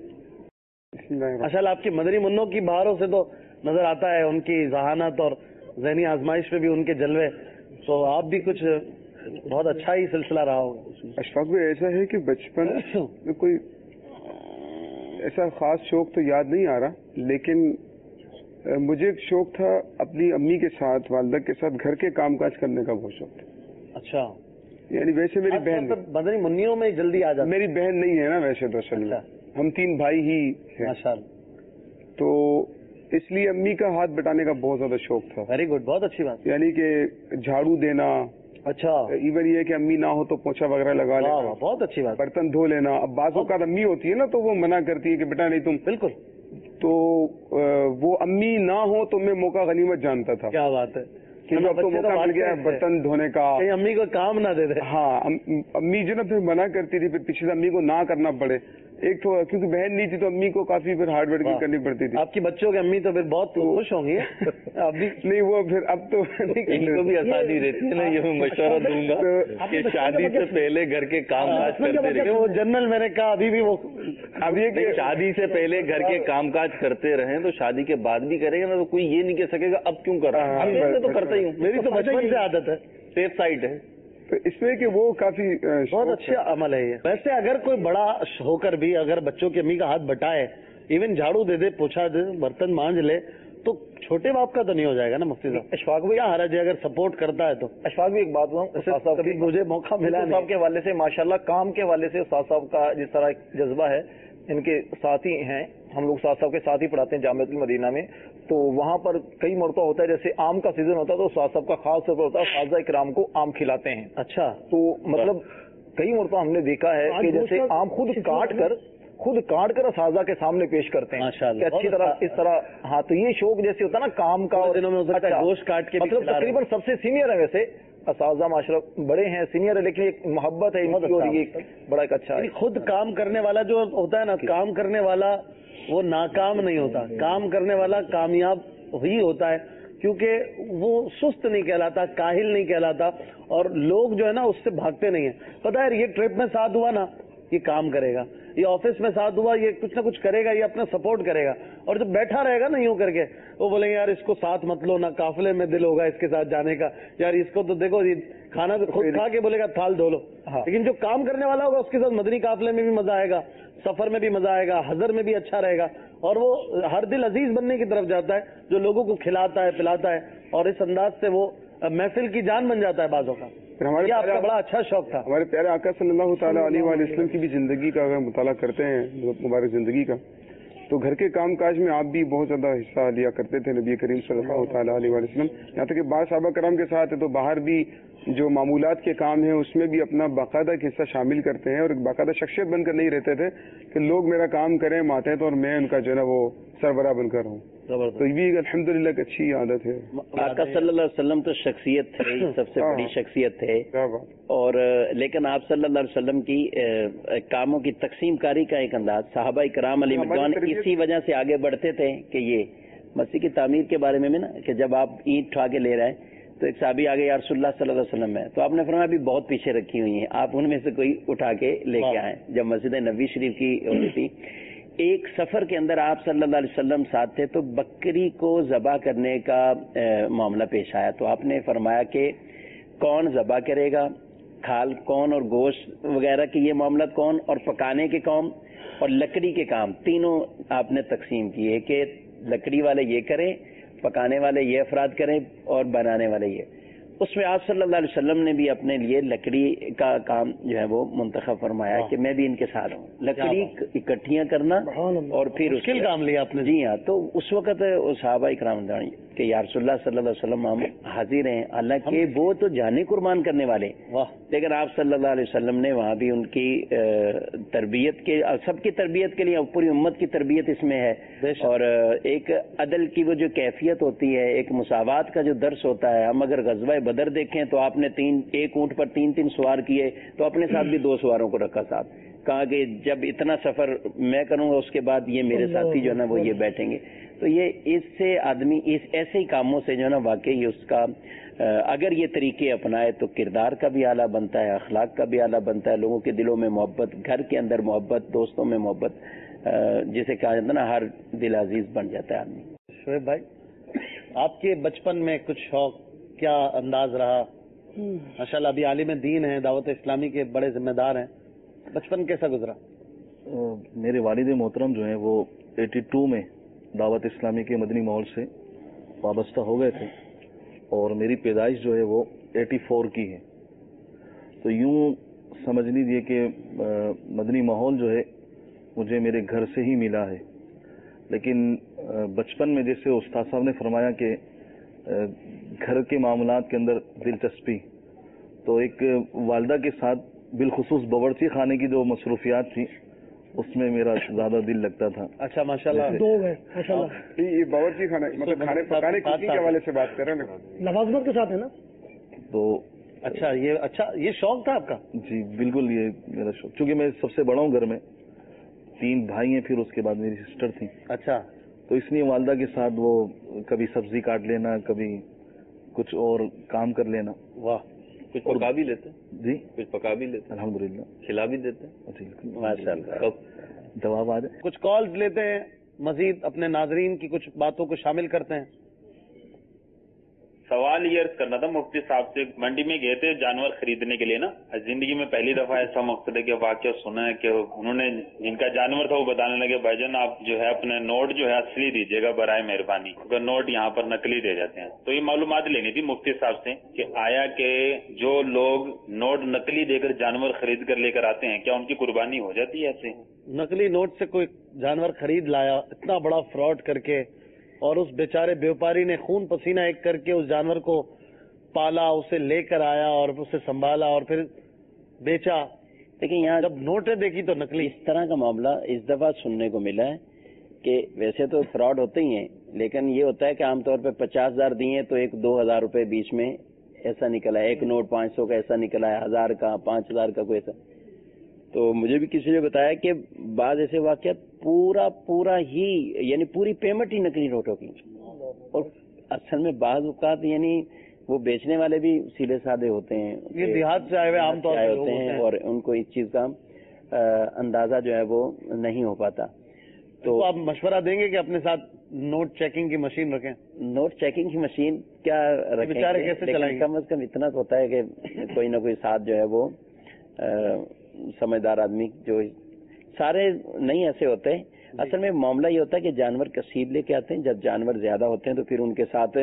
ماشاءاللہ آپ کی مدنی منوں کی بہاروں سے تو نظر آتا ہے ان کی ذہانت اور ذہنی آزمائش میں بھی ان کے جلوے. تو آپ بھی کچھ بہت اچھا ہی سلسلہ رہا ہوگا. اشفاق بھائی ایسا ہے کہ بچپن میں کوئی ایسا خاص شوق تو یاد نہیں آ رہا، لیکن مجھے ایک شوق تھا اپنی امی کے ساتھ، والدہ کے ساتھ گھر کے کام کاج کرنے کا بہت شوق تھا. اچھا. یعنی ویسے میری بہن مدنی منیوں میں جلدی آ جاتی. میری بہن نہیں ہے نا ویسے تو اصل میں ہم 3 بھائی ہی ہیں. ماشاءاللہ. تو اس لیے امی کا ہاتھ بٹانے کا بہت زیادہ شوق تھا. ویری گڈ، بہت اچھی بات. یعنی کہ جھاڑو دینا، اچھا ایون یہ کہ امی نہ ہو تو پوچھا وغیرہ لگا لینا، بہت اچھی بات. برتن دھو لینا. اب بعض اوقات امی ہوتی ہے نا تو وہ منع کرتی ہے کہ بیٹا نہیں تم. بالکل. تو وہ امی نہ ہو تو میں موقع غنیمت جانتا تھا. کیا بات ہے کہ اب تو موقع مل گیا برتن دھونے کا. امی کو کام نہ دے دے. ہاں امی جو نا پھر منع کرتی تھی، پھر پیچھے سے امی کو نہ کرنا پڑے. ایک تو کیونکہ بہن نہیں تھی تو امی کو کافی پھر ہارڈ ورکنگ کرنی پڑتی تھی. آپ کی بچوں کی امی تو پھر بہت خوش ہوں گی. ابھی نہیں وہ پھر اب تو ان کو بھی آسانی رہتی ہے نا. یہ میں مشورہ دوں گا کہ شادی سے پہلے گھر کے کام کاج کرتے رہیں. وہ جنرل میں نے کہا ابھی بھی وہ اب یہ کہ شادی سے پہلے گھر کے کام کاج کرتے رہیں تو شادی کے بعد بھی کریں گے نا تو کوئی یہ نہیں کہہ سکے گا اب کیوں کر رہا ہے. میں تو کرتا ہی ہوں، میری تو بچپن سے عادت ہے. سیف سائڈ ہے. تو اس میں کہ وہ کافی بہت اچھا عمل ہے یہ. ویسے اگر کوئی بڑا ہو کر بھی اگر بچوں کی امی کا ہاتھ بٹائے، ایون جھاڑو دے دے، پوچھا دے، برتن مانج لے، تو چھوٹے باپ کا تو نہیں ہو جائے گا نا مفتی صاحب. اشفاق بھی کیا حرج ہے اگر سپورٹ کرتا ہے تو. اشفاق بھی ایک بات بتاؤں، کبھی مجھے موقع ملا صاحب کے حوالے سے ماشاءاللہ کام کے حوالے سے استاد صاحب کا جس طرح جذبہ ہے، ان کے ساتھی ہیں ہم لوگ استاد صاحب کے ساتھ ہی پڑھاتے ہیں جامعۃ المدینہ میں، تو وہاں پر کئی مرتبہ ہوتا ہے جیسے آم کا سیزن ہوتا ہے تو استاد صاحب کا خاص طور پر ہوتا ہے اساتذہ کرام کو آم کھلاتے ہیں. اچھا، تو مطلب کئی مرتبہ ہم نے دیکھا ہے کہ جیسے آم خود کاٹ کر اساتذہ کے سامنے پیش کرتے ہیں کہ اچھی طرح اس طرح. ہاں، تو یہ شوق جیسے ہوتا ہے نا کام کا، دنوں میں ہو سکتا ہے گوشت کاٹ کے مطلب تقریباً سب سے سینئر ہے، ویسے اساتذہ معاشرہ بڑے ہیں، سینئر ہے، لیکن ایک محبت ہے ان کی اور یہ بڑا ایک اچھا ہے. خود کام کرنے والا جو ہوتا ہے نا، کام کرنے والا وہ ناکام نہیں ہوتا، کام کرنے والا کامیاب ہی ہوتا ہے، کیونکہ وہ سست نہیں کہلاتا، کاہل نہیں کہلاتا، اور لوگ جو ہے نا اس سے بھاگتے نہیں ہیں. پتہ ہے یہ ٹرپ میں ساتھ ہوا نا، یہ کام کرے گا، یہ آفس میں ساتھ ہوا، یہ کچھ نہ کچھ کرے گا، یہ اپنا سپورٹ کرے گا. اور جب بیٹھا رہے گا نا یوں کر کے، وہ بولیں گے یار اس کو ساتھ مت لو، نہ قافلے میں دل ہوگا اس کے ساتھ جانے کا، یار اس کو تو دیکھو کھانا تو خود کھا کے بولے گا تھال دھو لو. لیکن جو کام کرنے والا ہوگا اس کے ساتھ مدنی قافلے میں بھی مزہ آئے گا، سفر میں بھی مزہ آئے گا، حضر میں بھی اچھا رہے گا، اور وہ ہر دل عزیز بننے کی طرف جاتا ہے جو لوگوں کو کھلاتا ہے پلاتا ہے، اور اس انداز سے وہ محفل کی جان بن جاتا ہے بعضوں کا. یہ آپ کا بڑا اچھا شوق تھا. ہمارے پیارے آقا صلی اللہ تعالیٰ علیہ وآلہ وسلم کی بھی زندگی کا اگر مطالعہ کرتے ہیں، مبارک زندگی کا، تو گھر کے کام کاج میں آپ بھی بہت زیادہ حصہ لیا کرتے تھے نبی کریم صلی اللہ تعالیٰ علیہ وآلہ وسلم. یہاں تک کہ بعض صحابہ کرام کے ساتھ ہے تو باہر بھی جو معمولات کے کام ہیں اس میں بھی اپنا باقاعدہ ایک حصہ شامل کرتے ہیں، اور ایک باقاعدہ شخصیت بن کر نہیں رہتے تھے کہ لوگ میرا کام کریں ماتحت اور میں ان کا جو ہے نا وہ سربراہ بن کر ہوں. تو یہ بھی الحمدللہ ایک اچھی عادت ہے. آقا صلی اللہ علیہ وسلم تو شخصیت تھے، سب سے بڑی شخصیت تھے، اور لیکن آپ صلی اللہ علیہ وسلم کی کاموں کی تقسیم کاری کا ایک انداز، صحابہ کرام علیہ رضوان اسی وجہ سے آگے بڑھتے تھے کہ یہ مسجد کی تعمیر کے بارے میں نا، کہ جب آپ اینٹ اٹھا کے لے رہے ہیں تو ایک صحابی آگے یا رسول اللہ صلی اللہ علیہ وسلم ہے، تو آپ نے فرمایا ابھی بہت پیچھے رکھی ہوئی ہیں، آپ ان میں سے کوئی اٹھا کے لے کے آئے. جب مسجد نبوی شریف کی ہوئی تھی، ایک سفر کے اندر آپ صلی اللہ علیہ وسلم ساتھ تھے، تو بکری کو ذبح کرنے کا معاملہ پیش آیا، تو آپ نے فرمایا کہ کون ذبح کرے گا، کھال کون، اور گوشت وغیرہ کے یہ معاملات کون، اور پکانے کے کام اور لکڑی کے کام تینوں آپ نے تقسیم کیے کہ لکڑی والے یہ کریں، پکانے والے یہ افراد کریں، اور بنانے والے یہ. اس میں آپ صلی اللہ علیہ وسلم نے بھی اپنے لیے لکڑی کا کام جو ہے وہ منتخب فرمایا کہ میں بھی ان کے ساتھ ہوں. لکڑی اکٹھیاں کرنا اور پھر مشکل کام لیا آپ نے. جی ہاں، تو اس وقت صحابہ کرام کہ یا رسول اللہ صلی اللہ علیہ وسلم ہم حاضر ہیں، حالانکہ وہ تو جانے قربان کرنے والے، لیکن آپ صلی اللہ علیہ وسلم نے وہاں بھی ان کی تربیت کے، سب کی تربیت کے لیے پوری امت کی تربیت اس میں ہے، اور ایک عدل کی وہ جو کیفیت ہوتی ہے، ایک مساوات کا جو درس ہوتا ہے. ہم اگر غزوہ بدر دیکھیں تو آپ نے ایک اونٹ پر تین سوار کیے، تو اپنے ساتھ بھی 2 سواروں کو رکھا ساتھ، کہا کہ جب اتنا سفر میں کروں گا اس کے بعد یہ میرے ساتھی جو ہے نا وہ یہ بیٹھیں گے. تو یہ اس سے آدمی ایسے ہی کاموں سے جو ہے نا واقعی اس کا اگر یہ طریقے اپنائے تو کردار کا بھی اعلیٰ بنتا ہے، اخلاق کا بھی اعلیٰ بنتا ہے، لوگوں کے دلوں میں محبت، گھر کے اندر محبت، دوستوں میں محبت، جسے کہا جاتا ہے نا ہر دل عزیز بن جاتا ہے آدمی. شعیب بھائی، آپ کے بچپن میں کچھ شوق کیا انداز رہا؟ ماشاءاللہ ابھی عالم دین ہیں، دعوت اسلامی کے بڑے ذمہ دار ہیں، بچپن کیسا گزرا؟ میرے والد محترم جو ہیں وہ 82 میں دعوت اسلامی کے مدنی ماحول سے وابستہ ہو گئے تھے، اور میری پیدائش جو ہے وہ 84 کی ہے. تو یوں سمجھ لیجیے کہ مدنی ماحول جو ہے مجھے میرے گھر سے ہی ملا ہے. لیکن بچپن میں جیسے استاد صاحب نے فرمایا کہ گھر کے معاملات کے اندر دلچسپی، تو ایک والدہ کے ساتھ بالخصوص باورچی خانے کی جو مصروفیات تھی اس میں میرا زیادہ دل لگتا تھا. اچھا ماشاءاللہ، یہ باورچی خانے مطلب کھانے پکانے کے حوالے سے بات کر رہے ہیں نا، لوازمات کے ساتھ ہے نا. تو اچھا یہ شوق تھا آپ کا؟ جی بالکل، یہ میرا شوق، چونکہ میں سب سے بڑا ہوں گھر میں، 3 بھائی ہیں، پھر اس کے بعد میری سسٹر تھی. اچھا، تو اس لیے والدہ کے ساتھ وہ کبھی سبزی کاٹ لینا، کبھی کچھ اور کام کر لینا. واہ، کچھ پکا بھی لیتے جی، کچھ پکا بھی لیتے الحمدللہ، کھلا بھی دیتے جی ماشاءاللہ. جواب آ جائے. کچھ کالز لیتے ہیں، مزید اپنے ناظرین کی کچھ باتوں کو شامل کرتے ہیں. سوال یہ عرض کرنا تھا مفتی صاحب سے، منڈی میں گئے تھے جانور خریدنے کے لیے نا، زندگی میں پہلی دفعہ ایسا مقصد ہے کہ واقعہ سنا ہے کہ انہوں نے جن کا جانور تھا وہ بتانے لگے بھائی جان آپ جو ہے اپنے نوٹ جو ہے اصلی دیجیے گا برائے مہربانی، کیونکہ نوٹ یہاں پر نقلی دے جاتے ہیں. تو یہ معلومات لینی تھی مفتی صاحب سے کہ آیا کہ جو لوگ نوٹ نقلی دے کر جانور خرید کر لے کر آتے ہیں کیا ان کی قربانی ہو جاتی ہے ایسے؟ नकली नोट से कोई जानवर खरीद लाया, इतना बड़ा फ्रॉड करके, और उस बेचारे व्यापारी ने खून पसीना एक करके उस जानवर को पाला, उसे लेकर आया और उसे संभाला और फिर बेचा। लेकिन यहाँ जब नोटें देखी तो नकली। इस तरह का मामला इस दफा सुनने को मिला है कि वैसे तो फ्रॉड होते ही हैं, लेकिन ये होता है कि आमतौर पे 50,000 दिए तो एक 2,000 रुपए बीच में ऐसा निकला है, एक नोट 500 का ऐसा निकला है, 1,000 का, 5,000 का कोई ऐसा। तो मुझे भी किसी ने बताया कि बाद ऐसे वाकया पूरा ही यानी पूरी पेमेंट ही नकली नोटों की, और असल में बाद औकात यानी वो बेचने वाले भी सीधे साधे होते हैं, ये देहात से आए हुए आमतौर पर होते हैं और उनको इस चीज का अंदाजा जो है वो नहीं हो पाता। तो आप मशवरा देंगे कि अपने साथ नोट चेकिंग की मशीन रखें? नोट चेकिंग की मशीन क्या रखें, बेचारे कैसे चलाएंगे? कम से कम इतना तो होता है कि कोई ना कोई साथ जो है वो समझदार आदमी, जो सारे नहीं ऐसे होते। असल में मामला ये होता है कि जानवर कसीब लेके आते हैं, जब जानवर ज्यादा होते हैं तो फिर उनके साथ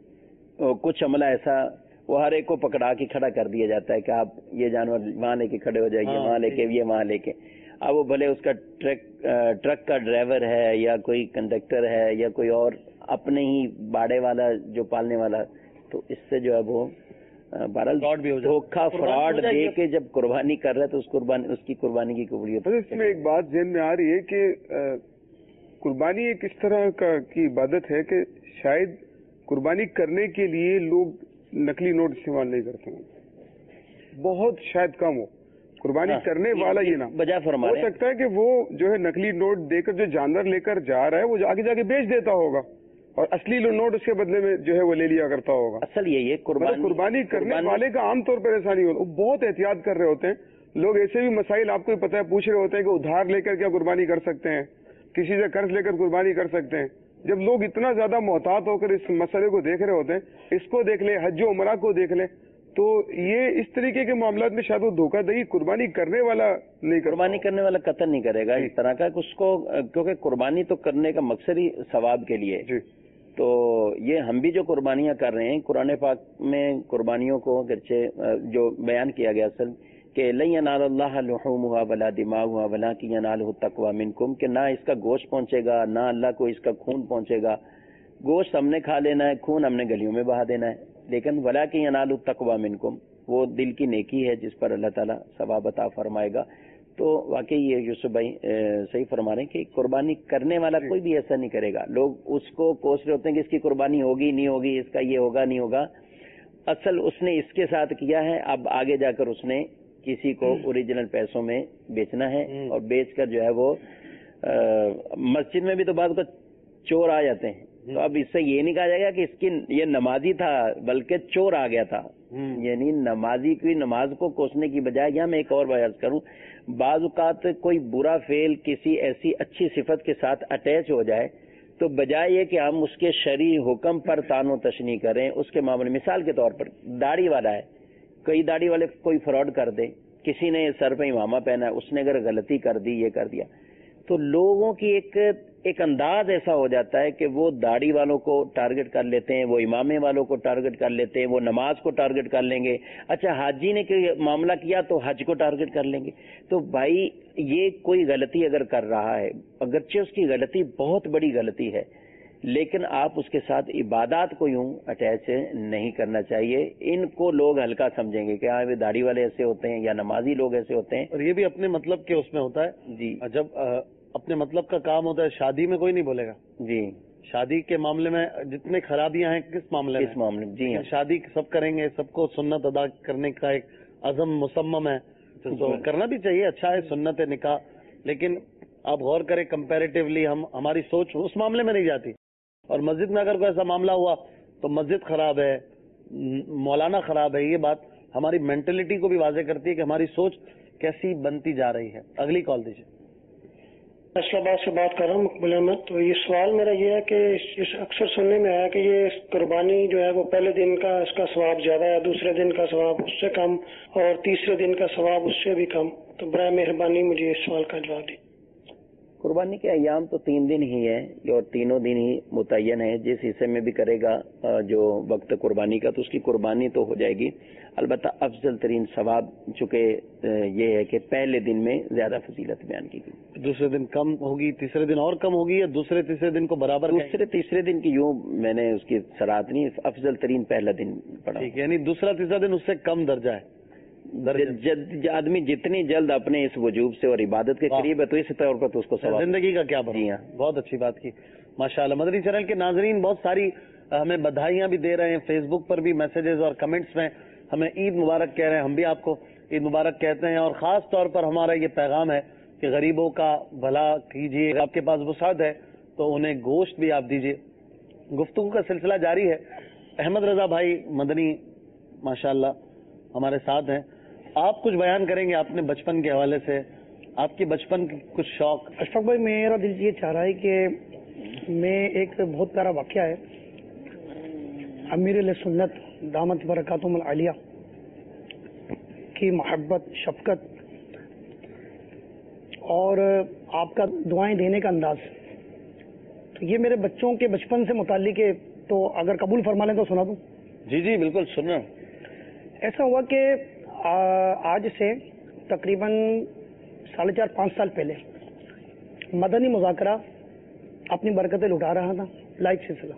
कुछ अमला ऐसा वो हर एक को पकड़ा के खड़ा कर दिया जाता है कि आप ये जानवर वहां लेके खड़े हो जाइए, वहां लेके, ये वहां लेके। अब वो भले उसका ट्रक का ड्राइवर है या कोई कंडक्टर है या कोई और अपने ही बाड़े वाला जो पालने वाला, तो इससे जो है वो बहरहाल धोखा फ्रॉड दे के जब कुर्बानी कर रहा है तो उसकी कुर्बानी की कबूलियत। इसमें एक बात ज़हन में आ रही है कि कुर्बानी एक इस तरह की इबादत है कि शायद कुर्बानी करने के लिए लोग नकली नोट इस्तेमाल नहीं करते हैं, बहुत शायद कम हो। कुर्बानी करने वाला ये ना बजा फरमा हो सकता है कि वो जो है नकली नोट देकर जो जानवर लेकर जा रहा है वो आगे जाके बेच देता होगा और असली नोट उसके बदले में जो है वो ले लिया करता होगा। असल यही है कुर्बानी करने वाले का आमतौर पर ऐसा नहीं होता, वो बहुत एहतियात कर रहे होते हैं लोग। ऐसे भी मसाइल आपको ही पता है पूछ रहे होते हैं कि उधार लेकर क्या कुर्बानी कर सकते हैं, किसी से कर्ज लेकर कुर्बानी कर सकते हैं। जब लोग इतना ज्यादा मोहतात होकर इस मसले को देख रहे होते हैं, इसको देख ले, हज उमरा को देख ले, तो ये इस तरीके के मामला में शायद वो धोखाधड़ी कुर्बानी करने वाला नहीं कर, कुर्बानी करने वाला कतल नहीं करेगा इस तरह का उसको, क्योंकि कुर्बानी तो करने का मकसद ही सवाब के लिए है। तो ये हम भी जो कुर्बानियां कर रहे हैं, कुरान पाक में कुर्बानियों को अगरचे जो बयान किया गया असल कि लन यनालल्लाह लुहूमुहा वला दिमागुहा वलाकिन यनालुहु तक़वा मिनकुम, कि ना इसका गोश्त पहुंचेगा ना अल्लाह को इसका खून पहुंचेगा। गोश्त हमने खा लेना है, खून हमने गलियों में बहा देना है, लेकिन वलाकिन यनालुहु तक़वा मिनकुम, वो दिल की नेकी है जिस पर अल्लाह ताला सवाब अता फरमाएगा। तो वाकई ये यूसुफ भाई सही फरमा रहे हैं कि कुर्बानी करने वाला कोई भी ऐसा नहीं करेगा। लोग उसको कोस रहे होते हैं कि इसकी कुर्बानी होगी नहीं होगी, इसका ये होगा नहीं होगा। असल उसने इसके साथ किया है, अब आगे जाकर उसने किसी को ओरिजिनल पैसों में बेचना है और बेचकर जो है वो मस्जिद में भी तो बाद को चोर आ जाते हैं, तो अब इससे ये नहीं कहा जाएगा कि इसकी ये नमाजी था बल्कि चोर आ गया था। यानी नमाजी की नमाज को कोसने की बजाय, यहाँ मैं एक और बात करूं, बाज़ औक़ात कोई बुरा फेल किसी ऐसी अच्छी सिफत के साथ अटैच हो जाए तो बजाय ये कि हम उसके शरई हुक्म पर तानो तशनी करें, उसके मामले मिसाल के तौर पर दाढ़ी वाला है, कई दाढ़ी वाले कोई फ्रॉड कर दे, किसी ने सर पे इमामा पहना है, उसने अगर गलती कर दी, ये कर दिया, तो लोगों की एक अंदाज ऐसा हो जाता है कि वो दाढ़ी वालों को टारगेट कर लेते हैं, वो इमामे वालों को टारगेट कर लेते हैं, वो नमाज को टारगेट कर लेंगे। अच्छा हाजी ने मामला किया तो हज को टारगेट कर लेंगे। तो भाई ये कोई गलती अगर कर रहा है, अगरचे उसकी गलती बहुत बड़ी गलती है, लेकिन आप उसके साथ इबादत को यूं अटैच नहीं करना चाहिए। इनको लोग हल्का समझेंगे कि हाँ वे दाढ़ी वाले ऐसे होते हैं या नमाजी लोग ऐसे होते हैं, और ये भी अपने मतलब के उसमें होता है जी। जब अपने मतलब का काम होता है, शादी में कोई नहीं बोलेगा जी। शादी के मामले में जितने खराबियां हैं किस मामले में, इस मामले में जी हाँ। शादी सब करेंगे, सबको सुन्नत अदा करने का एक अज़म मुसम्मम है, तो करना भी चाहिए, अच्छा है सुन्नत निकाह। लेकिन आप गौर करें कंपैरेटिवली हमारी सोच उस मामले में नहीं जाती। और मस्जिद में अगर कोई ऐसा मामला हुआ तो मस्जिद खराब है, मौलाना खराब है, ये बात हमारी मेंटेलिटी को भी वाजे करती है कि हमारी सोच कैसी बनती जा रही है। अगली कॉल दीजिए। फैसलाबाद से बात कर रहा हूँ मकबूल अहमद। तो ये सवाल मेरा ये है कि अक्सर सुनने में आया कि ये कुर्बानी जो है वो पहले दिन का इसका सवाब ज्यादा है, दूसरे दिन का सवाब उससे कम और तीसरे दिन का सवाब उससे भी कम। तो बराए मेहरबानी मुझे इस सवाल का जवाब दी। قربانی کے ایام تو 3 دن ہی ہیں اور تینوں دن ہی متعین ہے. جس حصے میں بھی کرے گا جو وقت قربانی کا تو اس کی قربانی تو ہو جائے گی. البتہ افضل ترین ثواب چونکہ یہ ہے کہ پہلے دن میں زیادہ فضیلت بیان کی گئی. دوسرے دن کم ہوگی، تیسرے دن اور کم ہوگی، یا دوسرے تیسرے دن کو برابر؟ دوسرے تیسرے دن کی یوں میں نے اس کی سراحت نہیں، افضل ترین پہلا دن پڑھا. ٹھیک ہے، یعنی دوسرا تیسرا دن اس سے کم درجہ ہے. آدمی جتنی جلد اپنے اس وجوب سے اور عبادت کے قریب ہے تو اس طور پر تو اس کو ثواب زندگی کا کیا بڑھیا. بہت اچھی بات کی ماشاءاللہ. مدنی چینل کے ناظرین بہت ساری ہمیں بدھائیاں بھی دے رہے ہیں، فیس بک پر بھی میسیجز اور کمنٹس میں ہمیں عید مبارک کہہ رہے ہیں. ہم بھی آپ کو عید مبارک کہتے ہیں، اور خاص طور پر ہمارا یہ پیغام ہے کہ غریبوں کا بھلا کیجیے. آپ کے پاس وسعت ہے تو انہیں گوشت بھی آپ دیجیے. گفتگو کا سلسلہ جاری ہے. احمد رضا بھائی مدنی ماشاءاللہ ہمارے ساتھ ہیں. آپ کچھ بیان کریں گے اپنے بچپن کے حوالے سے، آپ کی بچپن کی کچھ شوق؟ اشفاق بھائی میرا دل یہ چاہ رہا ہے کہ میں ایک بہت پیارا واقعہ ہے امیر علیہ سنت دامت برکاتہم العالیہ کی محبت، شفقت اور آپ کا دعائیں دینے کا انداز، تو یہ میرے بچوں کے بچپن سے متعلق ہے، تو اگر قبول فرما لیں تو سنا دوں؟ جی جی بالکل سننا. ایسا ہوا کہ آج سے تقریباً 4.5-5 سال پہلے مدنی مذاکرہ اپنی برکتیں لٹا رہا تھا، لائیو سلسلہ.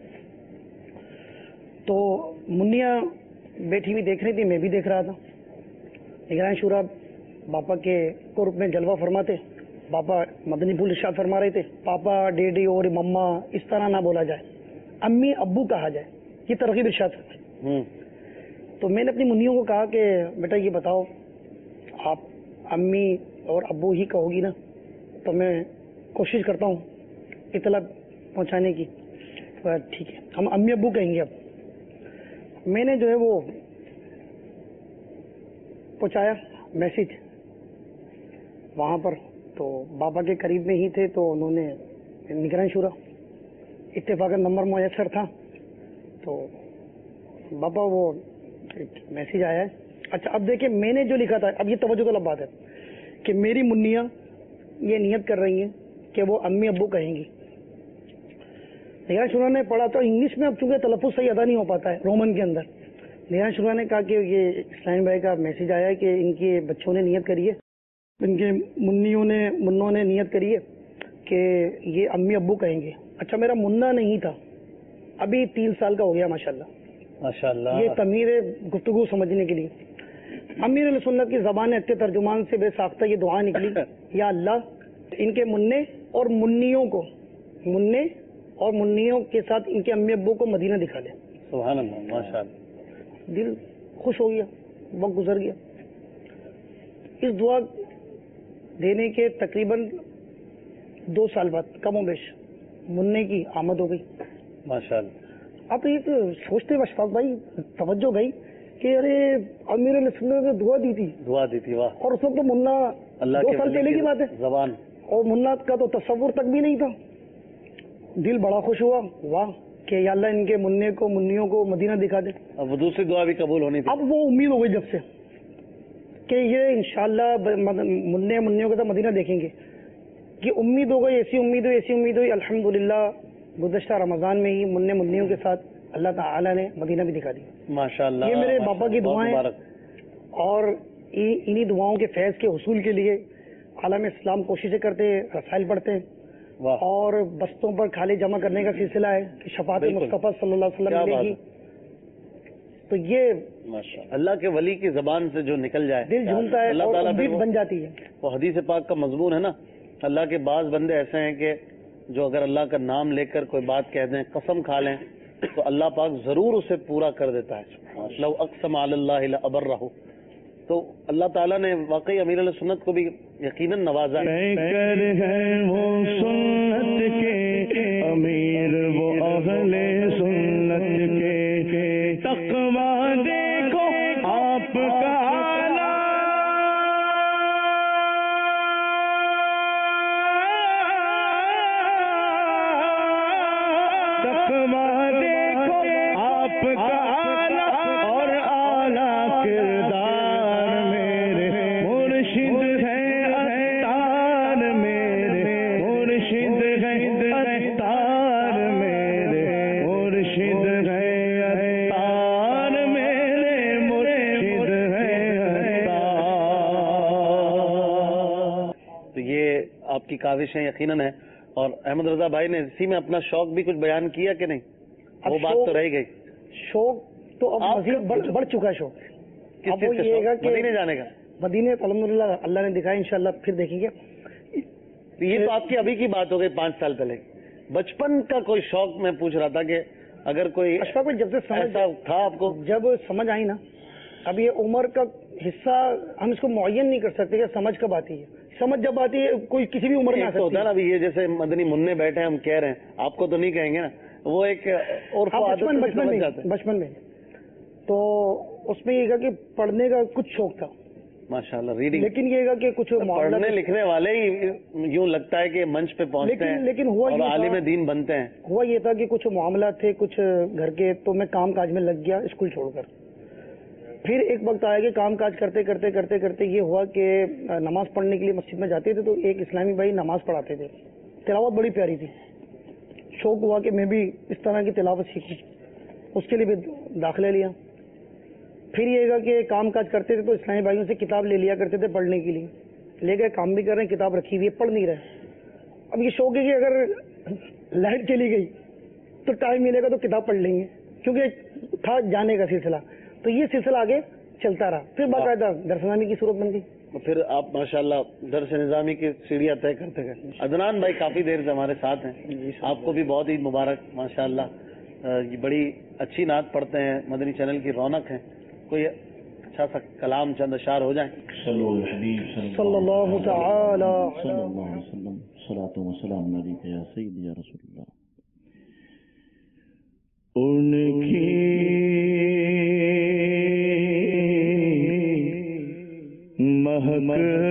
تو منیا بیٹھی ہوئی دیکھ رہی تھی، میں بھی دیکھ رہا تھا. نگران شورا باپا کے قرب میں جلوہ فرماتے، باپا مدنی پھول ارشاد فرما رہے تھے، پاپا ڈیڈی اور مما اس طرح نہ بولا جائے، امی ابو کہا جائے، یہ ترغیب ارشاد فرمائی. تو میں نے اپنی منیوں کو کہا کہ بیٹا یہ بتاؤ آپ امی اور ابو ہی کہو گی نا؟ تو میں کوشش کرتا ہوں اطلاع پہنچانے کی. ٹھیک ہے ہم امی ابو کہیں گے. اب میں نے جو ہے وہ پہنچایا میسج وہاں پر، تو بابا کے قریب میں ہی تھے تو انہوں نے نگران شورا اتفاق نمبر میسر تھا تو بابا وہ میسج آیا ہے. اچھا اب دیکھیں میں نے جو لکھا تھا، اب یہ توجہ طلب بات ہے کہ میری منیاں یہ نیت کر رہی ہیں کہ وہ امی ابو کہیں گی. نگران شورا نے پڑھا تو انگلش میں، اب چونکہ تلفظ صحیح ادا نہیں ہو پاتا ہے رومن کے اندر، نگران شورا نے کہا کہ یہ اسلام بھائی کا میسج آیا ہے کہ ان کے بچوں نے نیت کری ہے، ان کے منوں نے نیت کری ہے کہ یہ امی ابو کہیں گے. اچھا میرا منا نہیں تھا، ابھی 3 سال کا ہو گیا ماشاءاللہ. یہ تمیر گفتگو سمجھنے کے لیے امیر علیہ سنت کی زبان اچھے ترجمان سے بے ساختہ یہ دعا نکلی، یا اللہ ان کے منع اور منیوں کے ساتھ ان کے امی ابو کو مدینہ دکھا دے. سبحان اللہ ماشاءاللہ. دل خوش ہو گیا، وقت گزر گیا. اس دعا دینے کے تقریباً 2 سال بعد کم و بیش منع کی آمد ہو گئی ماشاءاللہ. اب ایک سوچتے اشفاق بھائی توجہ گئی کہ ارے امیر علیہ سنت نے دعا دی تھی واہ، اور اس وقت تو منا 2 سال پہلے کی بات ہے زبان، اور منا کا تو تصور تک بھی نہیں تھا. دل بڑا خوش ہوا، واہ کہ یا اللہ ان کے منیوں کو مدینہ دکھا دے. اب دوسری دعا بھی قبول ہونی تھی. اب وہ امید ہو گئی جب سے کہ یہ انشاءاللہ منیوں کے ساتھ مدینہ دیکھیں گے، کہ امید ہو گئی، ایسی امید ہوئی. الحمدللہ گزشتہ رمضان میں ہی منیوں کے ساتھ اللہ تعالی نے مدینہ بھی دکھا دیا ماشاءاللہ. یہ میرے باپا کی دعائیں، اور انہی دعاؤں کے فیض کے حصول کے لیے عالم اسلام کوششیں کرتے ہیں، رسائل پڑھتے ہیں، اور بستوں پر کھالے جمع کرنے کا سلسلہ ہے کہ شفاعت مصطفیٰ صلی اللہ علیہ وسلم ملے گی. تو یہ اللہ کے ولی کی زبان سے جو نکل جائے دل جھومتا ہے اور امید بن جاتی ہے. وہ حدیث پاک کا مضمون ہے نا، اللہ کے بعض بندے ایسے ہیں کہ جو اگر اللہ کا نام لے کر کوئی بات کہہ دیں، قسم کھا لیں، تو اللہ پاک ضرور اسے پورا کر دیتا ہے. لو اقسم علی اللہ لابرہ. تو اللہ تعالیٰ نے واقعی امیر علیہ سنت کو بھی یقیناً نوازا ہے. وہ سنت کے امیر، وہ اہل سنت کے تقویٰ دیکھو آپ کا آلہ، تقویٰ دیکھو آپ کا آلہ اور اعلیٰ کردار میرے مرشد ہے، اتار میرے کی کاوشیں یقیناً ہیں، اور احمد رضا بھائی نے اسی میں اپنا شوق بھی کچھ بیان کیا کہ نہیں؟ وہ بات تو رہ گئی، شوق تو اب مزید بڑھ چکا ہے شوق. اب وہ یہ گا کہ مدینے جانے کا. مدینے الحمدللہ اللہ نے دکھایا، انشاءاللہ پھر دیکھیں گے. یہ تو آپ کی ابھی کی بات ہو گئی 5 سال پہلے. بچپن کا کوئی شوق میں پوچھ رہا تھا کہ اگر کوئی اشفاق بھائی جب سے سمجھ تھا آپ کو، جب سمجھ آئی نا، اب یہ عمر کا حصہ ہم اس کو معین نہیں کر سکتے کہ سمجھ کب آتی ہے. سمجھ جب آتی ہے کوئی کسی بھی عمر میں آ سکتی ہے. ابھی یہ جیسے مدنی منع بیٹھے ہم کہہ رہے ہیں، آپ کو تو نہیں کہیں گے نا، وہ ایک اور بچپن میں تو اس میں یہ گا کہ پڑھنے کا کچھ شوق تھا ماشاءاللہ، ریڈنگ. لیکن یہ گا کہ کچھ پڑھنے لکھنے والے ہی یوں لگتا ہے کہ منچ پہ پہنچتے ہیں لیکن ہوا اور عالم دین بنتے ہیں. ہوا یہ تھا کہ کچھ معاملات تھے کچھ گھر کے، تو میں کام کاج میں لگ گیا اسکول چھوڑ کر. پھر ایک وقت آیا کہ کام کاج کرتے کرتے کرتے کرتے یہ ہوا کہ نماز پڑھنے کے لیے مسجد میں جاتے تھے، تو ایک اسلامی بھائی نماز پڑھاتے تھے، تلاوت بڑی پیاری تھی. شوق ہوا کہ میں بھی اس طرح کی تلاوت سیکھوں، اس کے لیے بھی داخلہ لیا. پھر یہ گا کہ کام کاج کرتے تھے تو اسلامی بھائیوں سے کتاب لے لیا کرتے تھے پڑھنے کے لیے. لے گئے، کام بھی کر رہے ہیں، کتاب رکھی ہوئی ہے، پڑھ نہیں رہے. اب یہ شوق ہے کہ اگر لائٹ چلی گئی تو ٹائم ملے گا تو کتاب پڑھ لیں گے، کیونکہ تھا جانے کا سلسلہ. تو یہ سلسلہ آگے چلتا رہا. پھر باقاعدہ درس نظامی کی صورت بن گئی. پھر آپ ماشاءاللہ درس نظامی کی سیڑھیاں طے کرتے گئے. عدنان بھائی کافی دیر سے ہمارے ساتھ ہیں، آپ کو بھی بہت عید مبارک. ماشاءاللہ بڑی اچھی نعت پڑھتے ہیں، مدنی چینل کی رونق ہے. کوئی اچھا سا کلام چند اشعار ہو جائیں. صلی اللہ تعالی وسلم. صلاۃ و سلام علیک یا سیدی یا رسول اللہ. ان کی مہک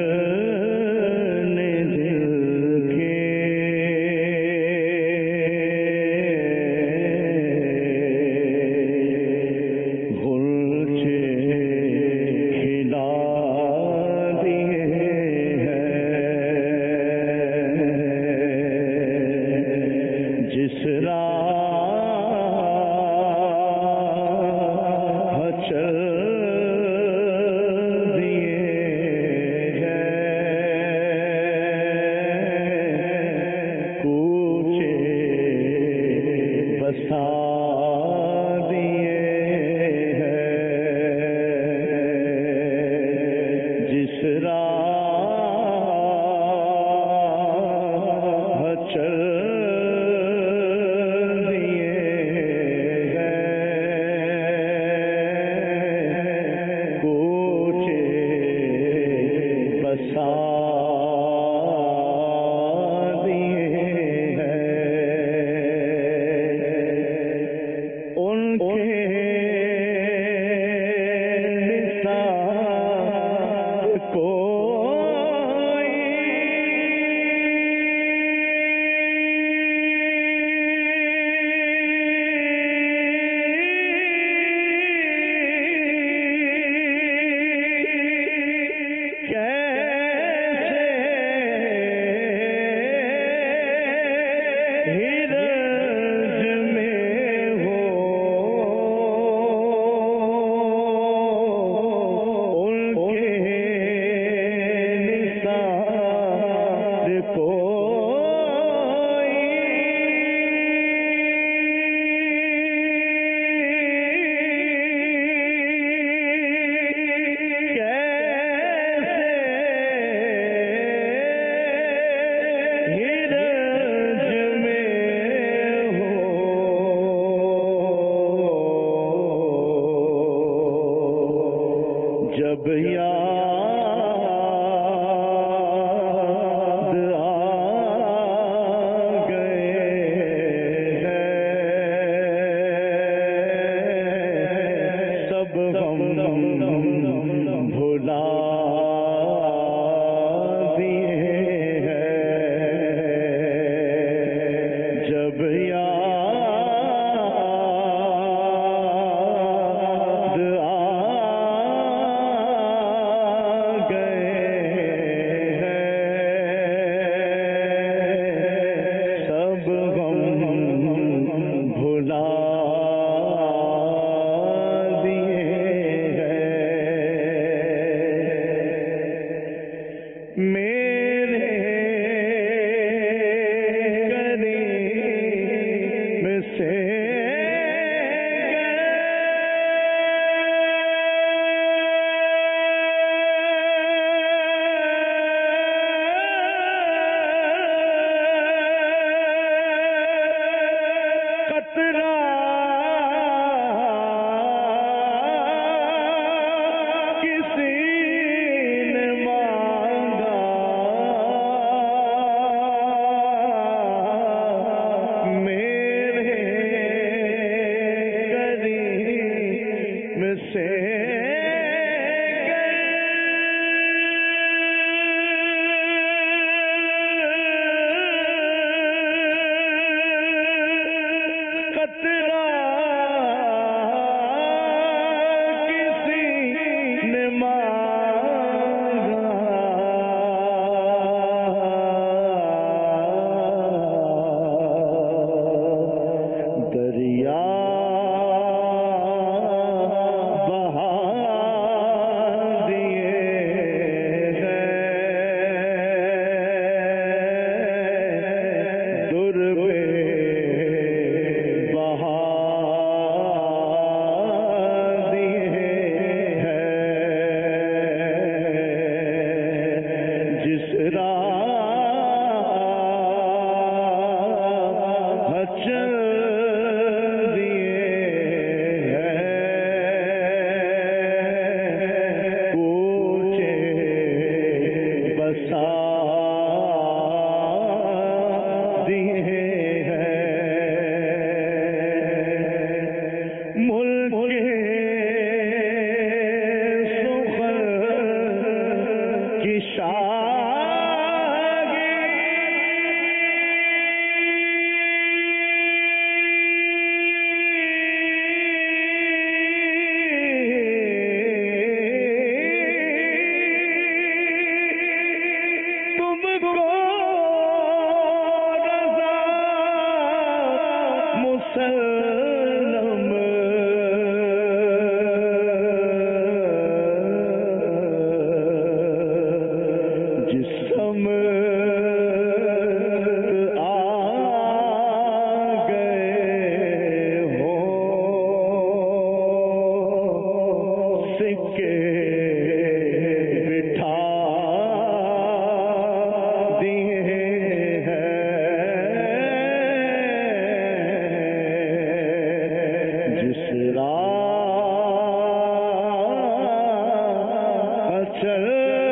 जिस राह चल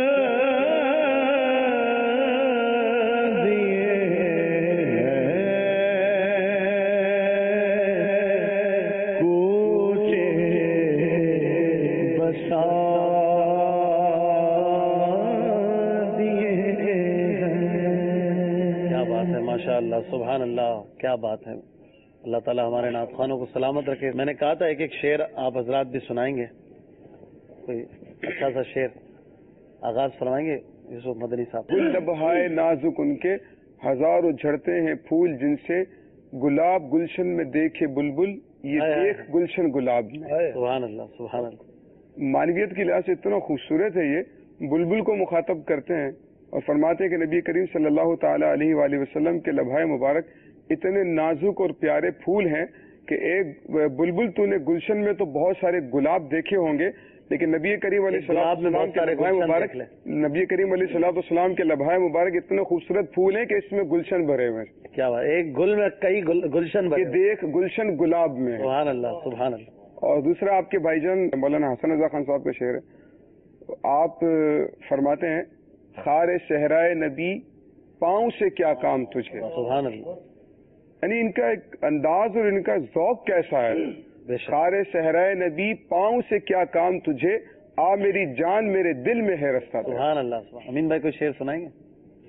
سبحان اللہ، کیا بات ہے. اللہ تعالیٰ ہمارے نعت خوانوں کو سلامت رکھے. میں نے کہا تھا ایک ایک شعر آپ حضرات بھی سنائیں گے، کوئی اچھا سا شعر آغاز فرمائیں گے یوسف مدنی صاحب. لبہائے نازک ان کے ہزاروں جھڑتے ہیں پھول، جن سے گلاب گلشن میں دیکھے بلبل، یہ دیکھ گلشن گلاب میں. سبحان اللہ، سبحان اللہ. معنویت کی لحاظ سے اتنا خوبصورت ہے، یہ بلبل کو مخاطب کرتے ہیں اور فرماتے ہیں کہ نبی کریم صلی اللہ تعالی علیہ وآلہ وسلم کے لبھائے مبارک اتنے نازک اور پیارے پھول ہیں کہ ایک بلبل تو نے گلشن میں تو بہت سارے گلاب دیکھے ہوں گے، لیکن نبی کریم علیہ السلام کے لبھائے مبارک، نبی کریم علیہ السلام کے لبھائے مبارک اتنے خوبصورت پھول ہیں کہ اس میں گلشن بھرے ہوئے. کیا بات، ایک گل میں کئی گلشن بھرے، دیکھ گلشن گلاب میں. سبحان اللہ، سبحان اللہ. اور دوسرا آپ کے بھائی جان مولانا حسن رضا خان صاحب کا شعر ہے. آپ فرماتے ہیں خار صحرائے نبی پاؤں سے کیا کام تجھے. سبحان اللہ. یعنی ان کا ایک انداز اور ان کا ذوق کیسا ہے. خار صحرائے نبی پاؤں سے کیا کام تجھے، آ میری جان میرے دل میں ہے رستہ. سبحان اللہ. امین بھائی کوئی شعر سنائیں گے؟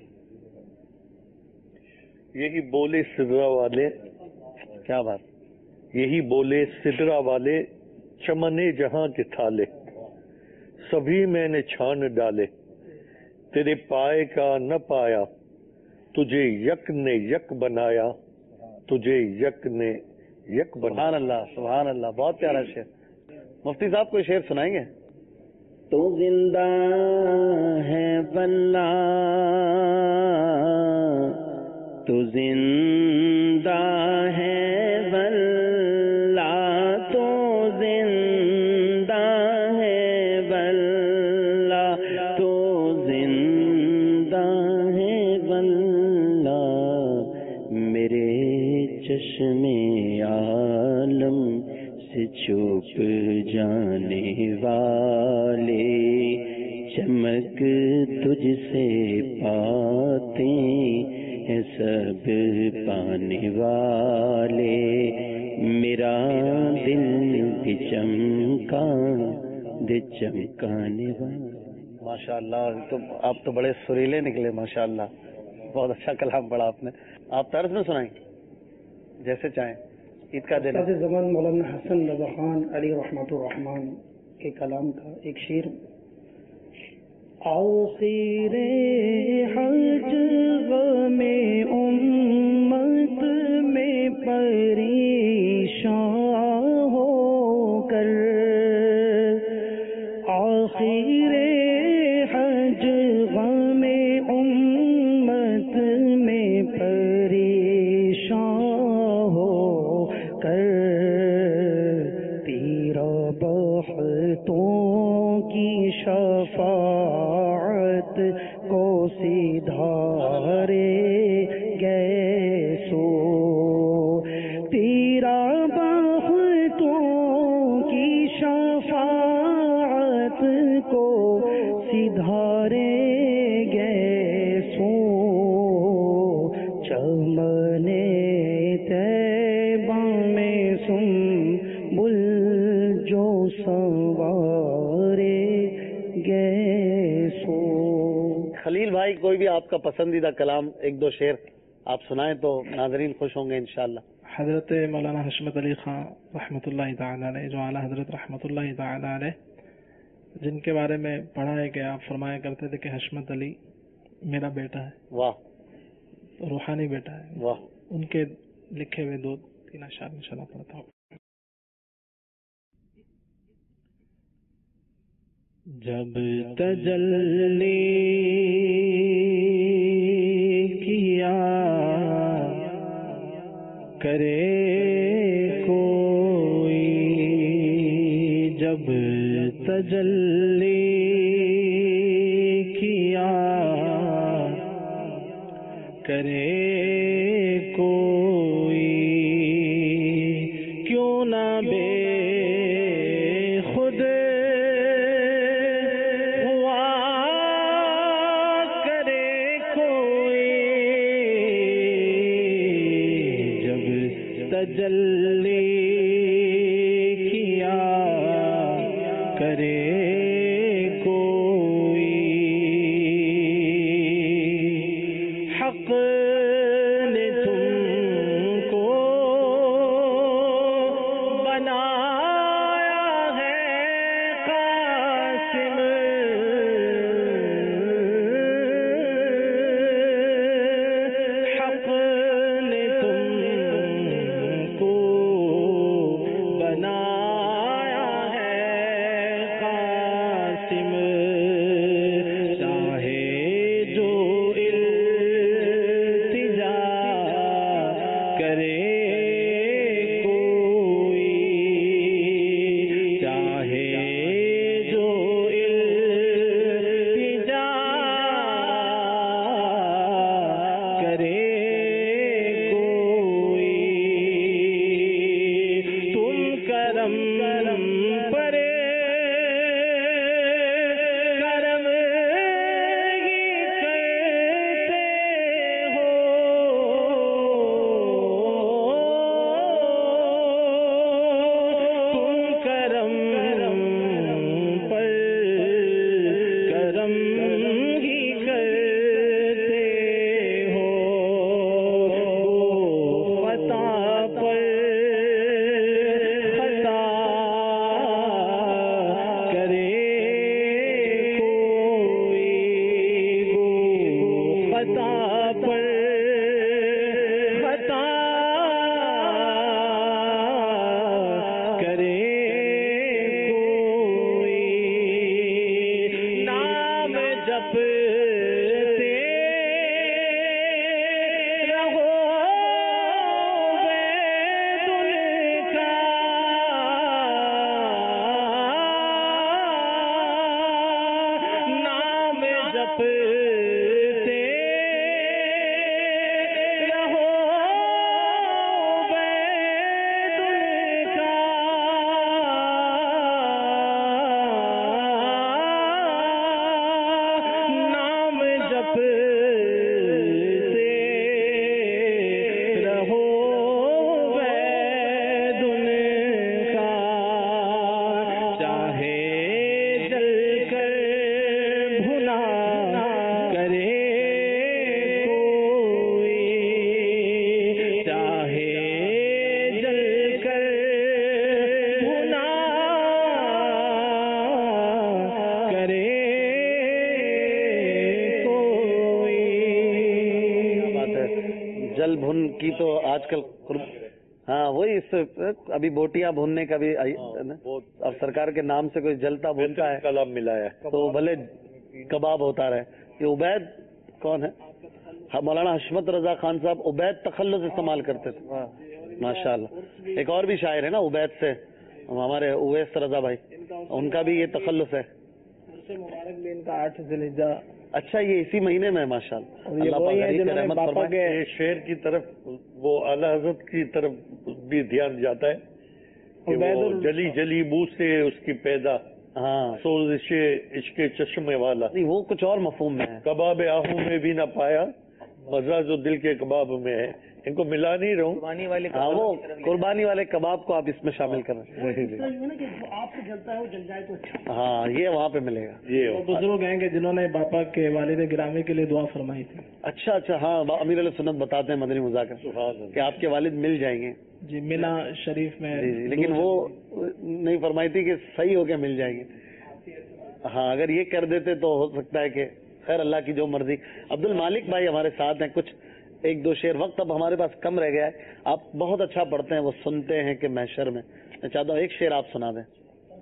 یہی بولے سدرا والے، کیا بات، یہی بولے سدرا والے چمنے جہاں کے تھالے، سبھی میں نے چھان ڈالے، تیرے پائے کا نہ پایا، تجھے یک نے یک بنایا، تجھے یک نے یک بنایا. سبحان اللہ، سبحان اللہ. بہت پیارا شعر. مفتی صاحب کوئی شعر سنائیں گے؟ تو زندہ ہے واللہ، تو زندہ ہے واللہ، تو زندہ ہے واللہ، تو زندہ ہے واللہ، میرے چشم عالم سے چھپ جانے والے، چمک تجھ سے پاتے ہیں سب پانے والے، میرا دل بھی چمکا دے چمکانے والے. ماشاء اللہ، تو آپ تو بڑے سریلے نکلے ماشاء اللہ. بہت اچھا کلام پڑھا آپ نے. آپ طرز میں سنائیں جیسے چاہیں. عید کا دن استاد زمان مولانا حسن رضا خان علی رحمت الرحمان کے کلام کا ایک شعر. آخر حج غم امت میں پریشان ہو کر، آخر حج غم امت میں پریشان ہو کر، تیرا بختوں کی شفاعت کو سدھارے گئے سو، تیرا بختوں کی شفاعت کو سدھارے گئے سو، چمنے طیبہ میں سنبل جو سنوارے گئے سو. خلیل بھائی کوئی بھی آپ کا پسندیدہ کلام ایک دو شعر آپ سنائیں تو ناظرین خوش ہوں گے انشاءاللہ. حضرت مولانا حشمت علی خان رحمۃ اللہ تعالی علیہ، جو اعلیٰ حضرت رحمۃ اللہ تعالی علیہ، جن کے بارے میں پڑھا ہے کہ آپ فرمایا کرتے تھے کہ حشمت علی میرا بیٹا ہے. واہ، روحانی بیٹا ہے. واہ. ان کے لکھے ہوئے دو تین اشعار انشاءاللہ پڑھتا ہوں. جب تجلی کیا کرے کوئی، جب تجلی کیا کرے کوئی، کیوں نہ بے بھون کی تو آج کل ہاں وہی اس ابھی بوٹیاں بھوننے کا بھی اب سرکار کے نام سے کوئی جلتا بھونتا ہے کلام ملا ہے تو بھلے کباب ہوتا رہے. یہ عبید کون ہے؟ مولانا حشمت رضا خان صاحب عبید تخلص استعمال کرتے تھے ماشاء اللہ. ایک اور بھی شاعر ہے نا عبید سے ہمارے اویس رضا بھائی, ان کا بھی یہ تخلص ہے. مبارک بھی ان کا 8 ذوالحجہ. اچھا یہ اسی مہینے میں ماشاء اللہ. شعر کی طرف وہ اعلیٰ حضرت کی طرف بھی دھیان جاتا ہے کہ وہ جلی جلی بو سے اس کی پیدا سوزش عشق چشمے والا. وہ کچھ اور مفہوم میں ہے. کباب آہو میں بھی نہ پایا مزہ جو دل کے کباب میں ہے. ان کو ملا نہیں رہا ہوں. وہ قربانی والے کباب کو آپ اس میں شامل کر رہے ہیں. آپ سے جلتا ہے وہ جل جائے تو اچھا. ہاں یہ وہاں پہ ملے گا. یہ بزرگ ہیں کہ جنہوں نے باپا کے والد گرامی کے لیے دعا فرمائی تھی. اچھا اچھا ہاں امیر علیہ سنت بتاتے ہیں مدنی مذاکر کہ آپ کے والد مل جائیں گے. جی مینا شریف میں. جی لیکن وہ نہیں فرمائی تھی کہ صحیح ہو کے مل جائیں گے. ہاں اگر یہ کر دیتے تو ہو سکتا ہے کہ خیر اللہ کی جو مرضی. عبد المالک بھائی ہمارے ساتھ ہیں. کچھ 1-2 شعر. وقت اب ہمارے پاس کم رہ گیا ہے. آپ بہت اچھا پڑھتے ہیں. وہ سنتے ہیں کہ محشر میں. میں چاہتا ہوں ایک شعر آپ سنا دیں.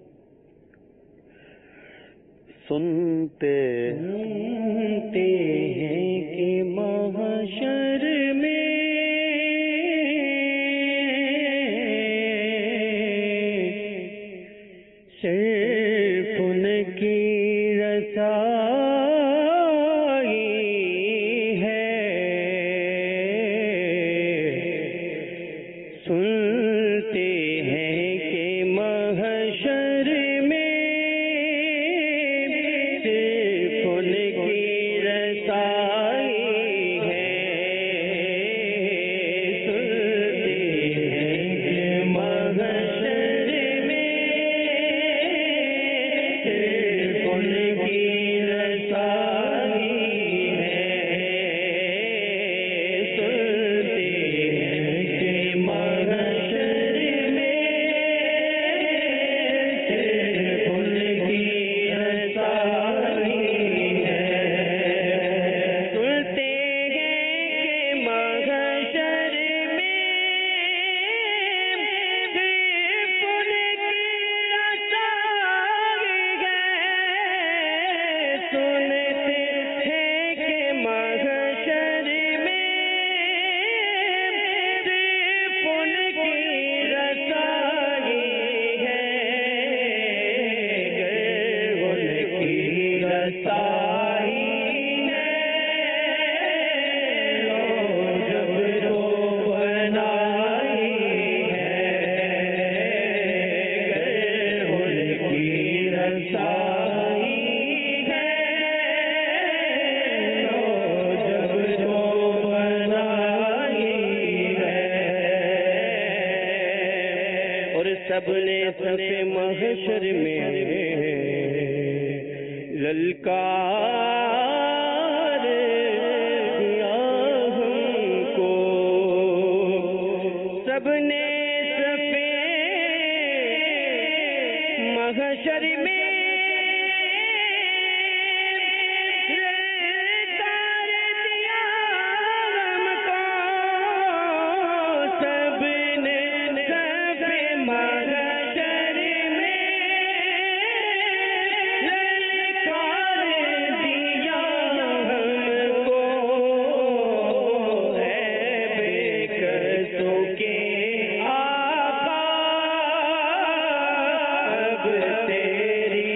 سنتے ہیں کہ محشر میں صرف ان کی رسائی ہے. سنتے ہیں کہ محشر میں صرف ان کی رسائی ہے. سنتے ہیں کہ محشر سب نے صف محشر میں للکار دیا ہم کو. سب نے صف محشر میں تیری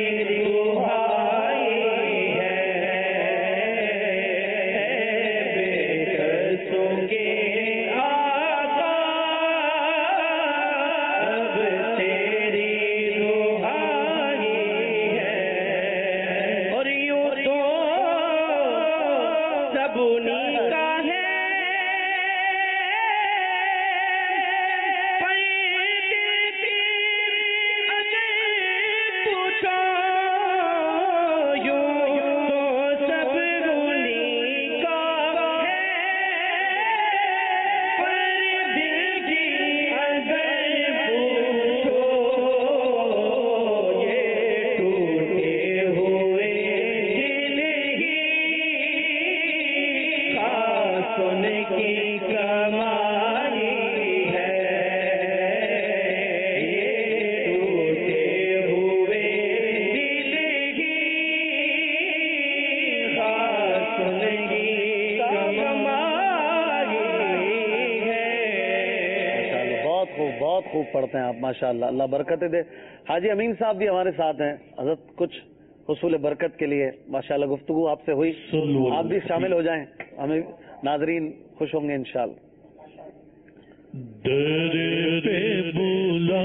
پڑھتے ہیں آپ ماشاءاللہ, اللہ برکتیں دے. حاجی امین صاحب بھی ہمارے ساتھ ہیں. حضرت کچھ حصول برکت کے لیے ماشاءاللہ گفتگو آپ سے ہوئی, آپ بھی شامل ہو جائیں, ہمیں ناظرین خوش ہوں گے انشاءاللہ. در پہ بولا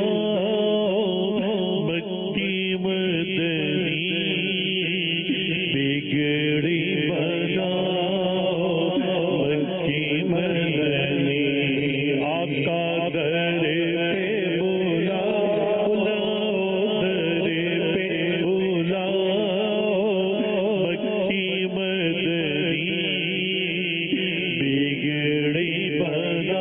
مکی مدنی بگڑی بنا مکی مدنی آقا در پہ بولا در پہ بولا مکی مدنی بگڑی بنا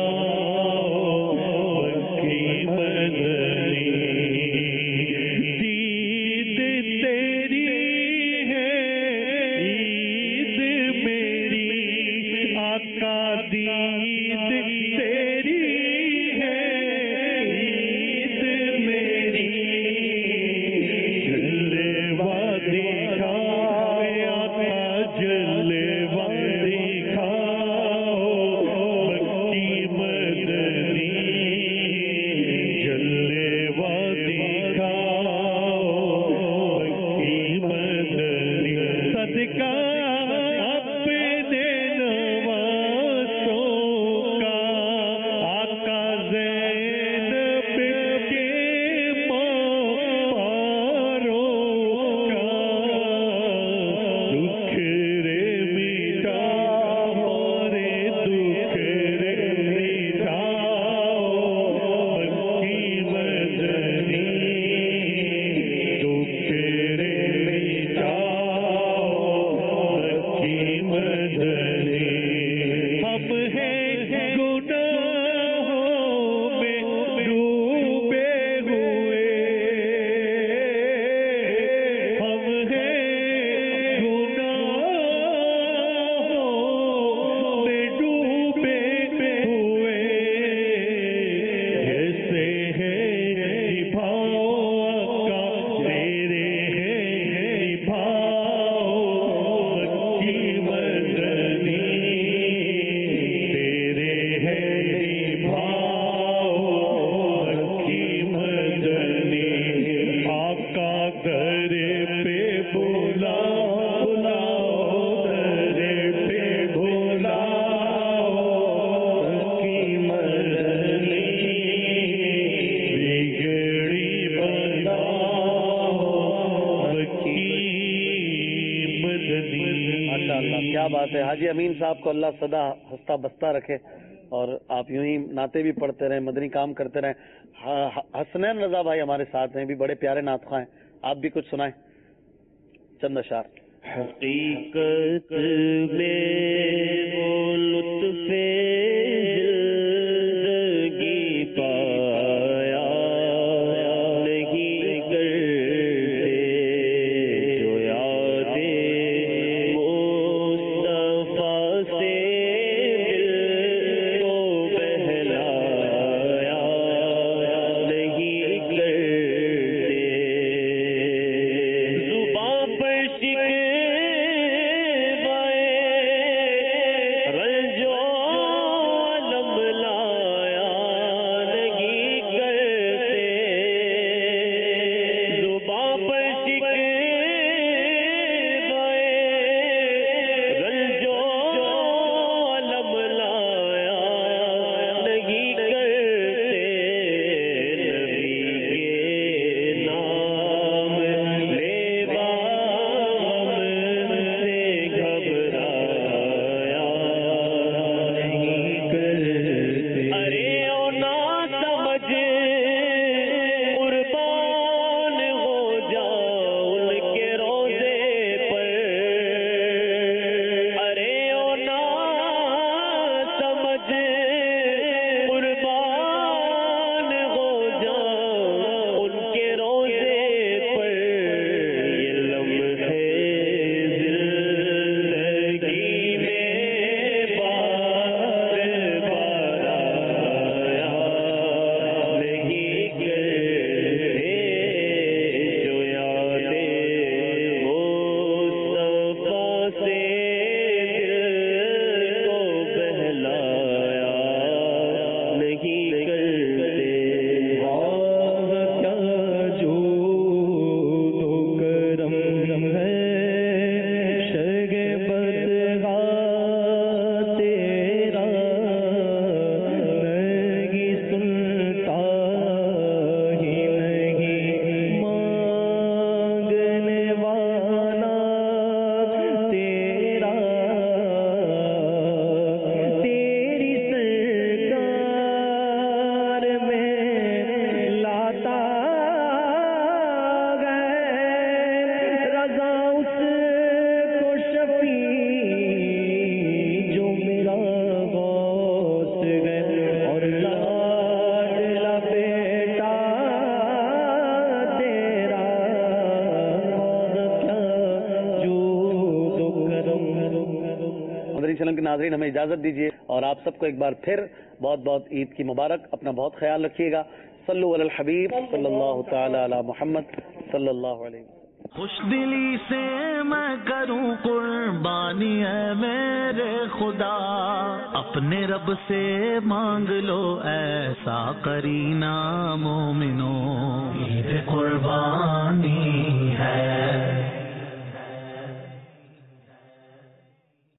حاجی امین صاحب کو اللہ سدا ہنستا بستا رکھے اور آپ یوں ہی نعتیں بھی پڑھتے رہیں, مدنی کام کرتے رہیں. حسنین رضا بھائی ہمارے ساتھ ہیں, بھی بڑے پیارے نعت خواں ہیں, آپ بھی کچھ سنائیں چند اشعار. حقیقت میں وہ لطف زندگی پایا نہیں کرتے جو یادیں مصطفیٰ سے دل کو بہلایا نہیں کرتے. زبان پر شکوے رنجو مدنی چینل کے ناظرین ہمیں اجازت دیجیے اور آپ سب کو ایک بار پھر بہت بہت عید کی مبارک. اپنا بہت خیال رکھیے گا. صلو علی الحبیب صلی اللہ تعالی علی محمد صلی اللہ علیہ وسلم. خوش دلی سے میں کروں قربانی ہے میرے خدا، اپنے رب سے مانگ لو ایسا کرینہ مومنو. عید قربان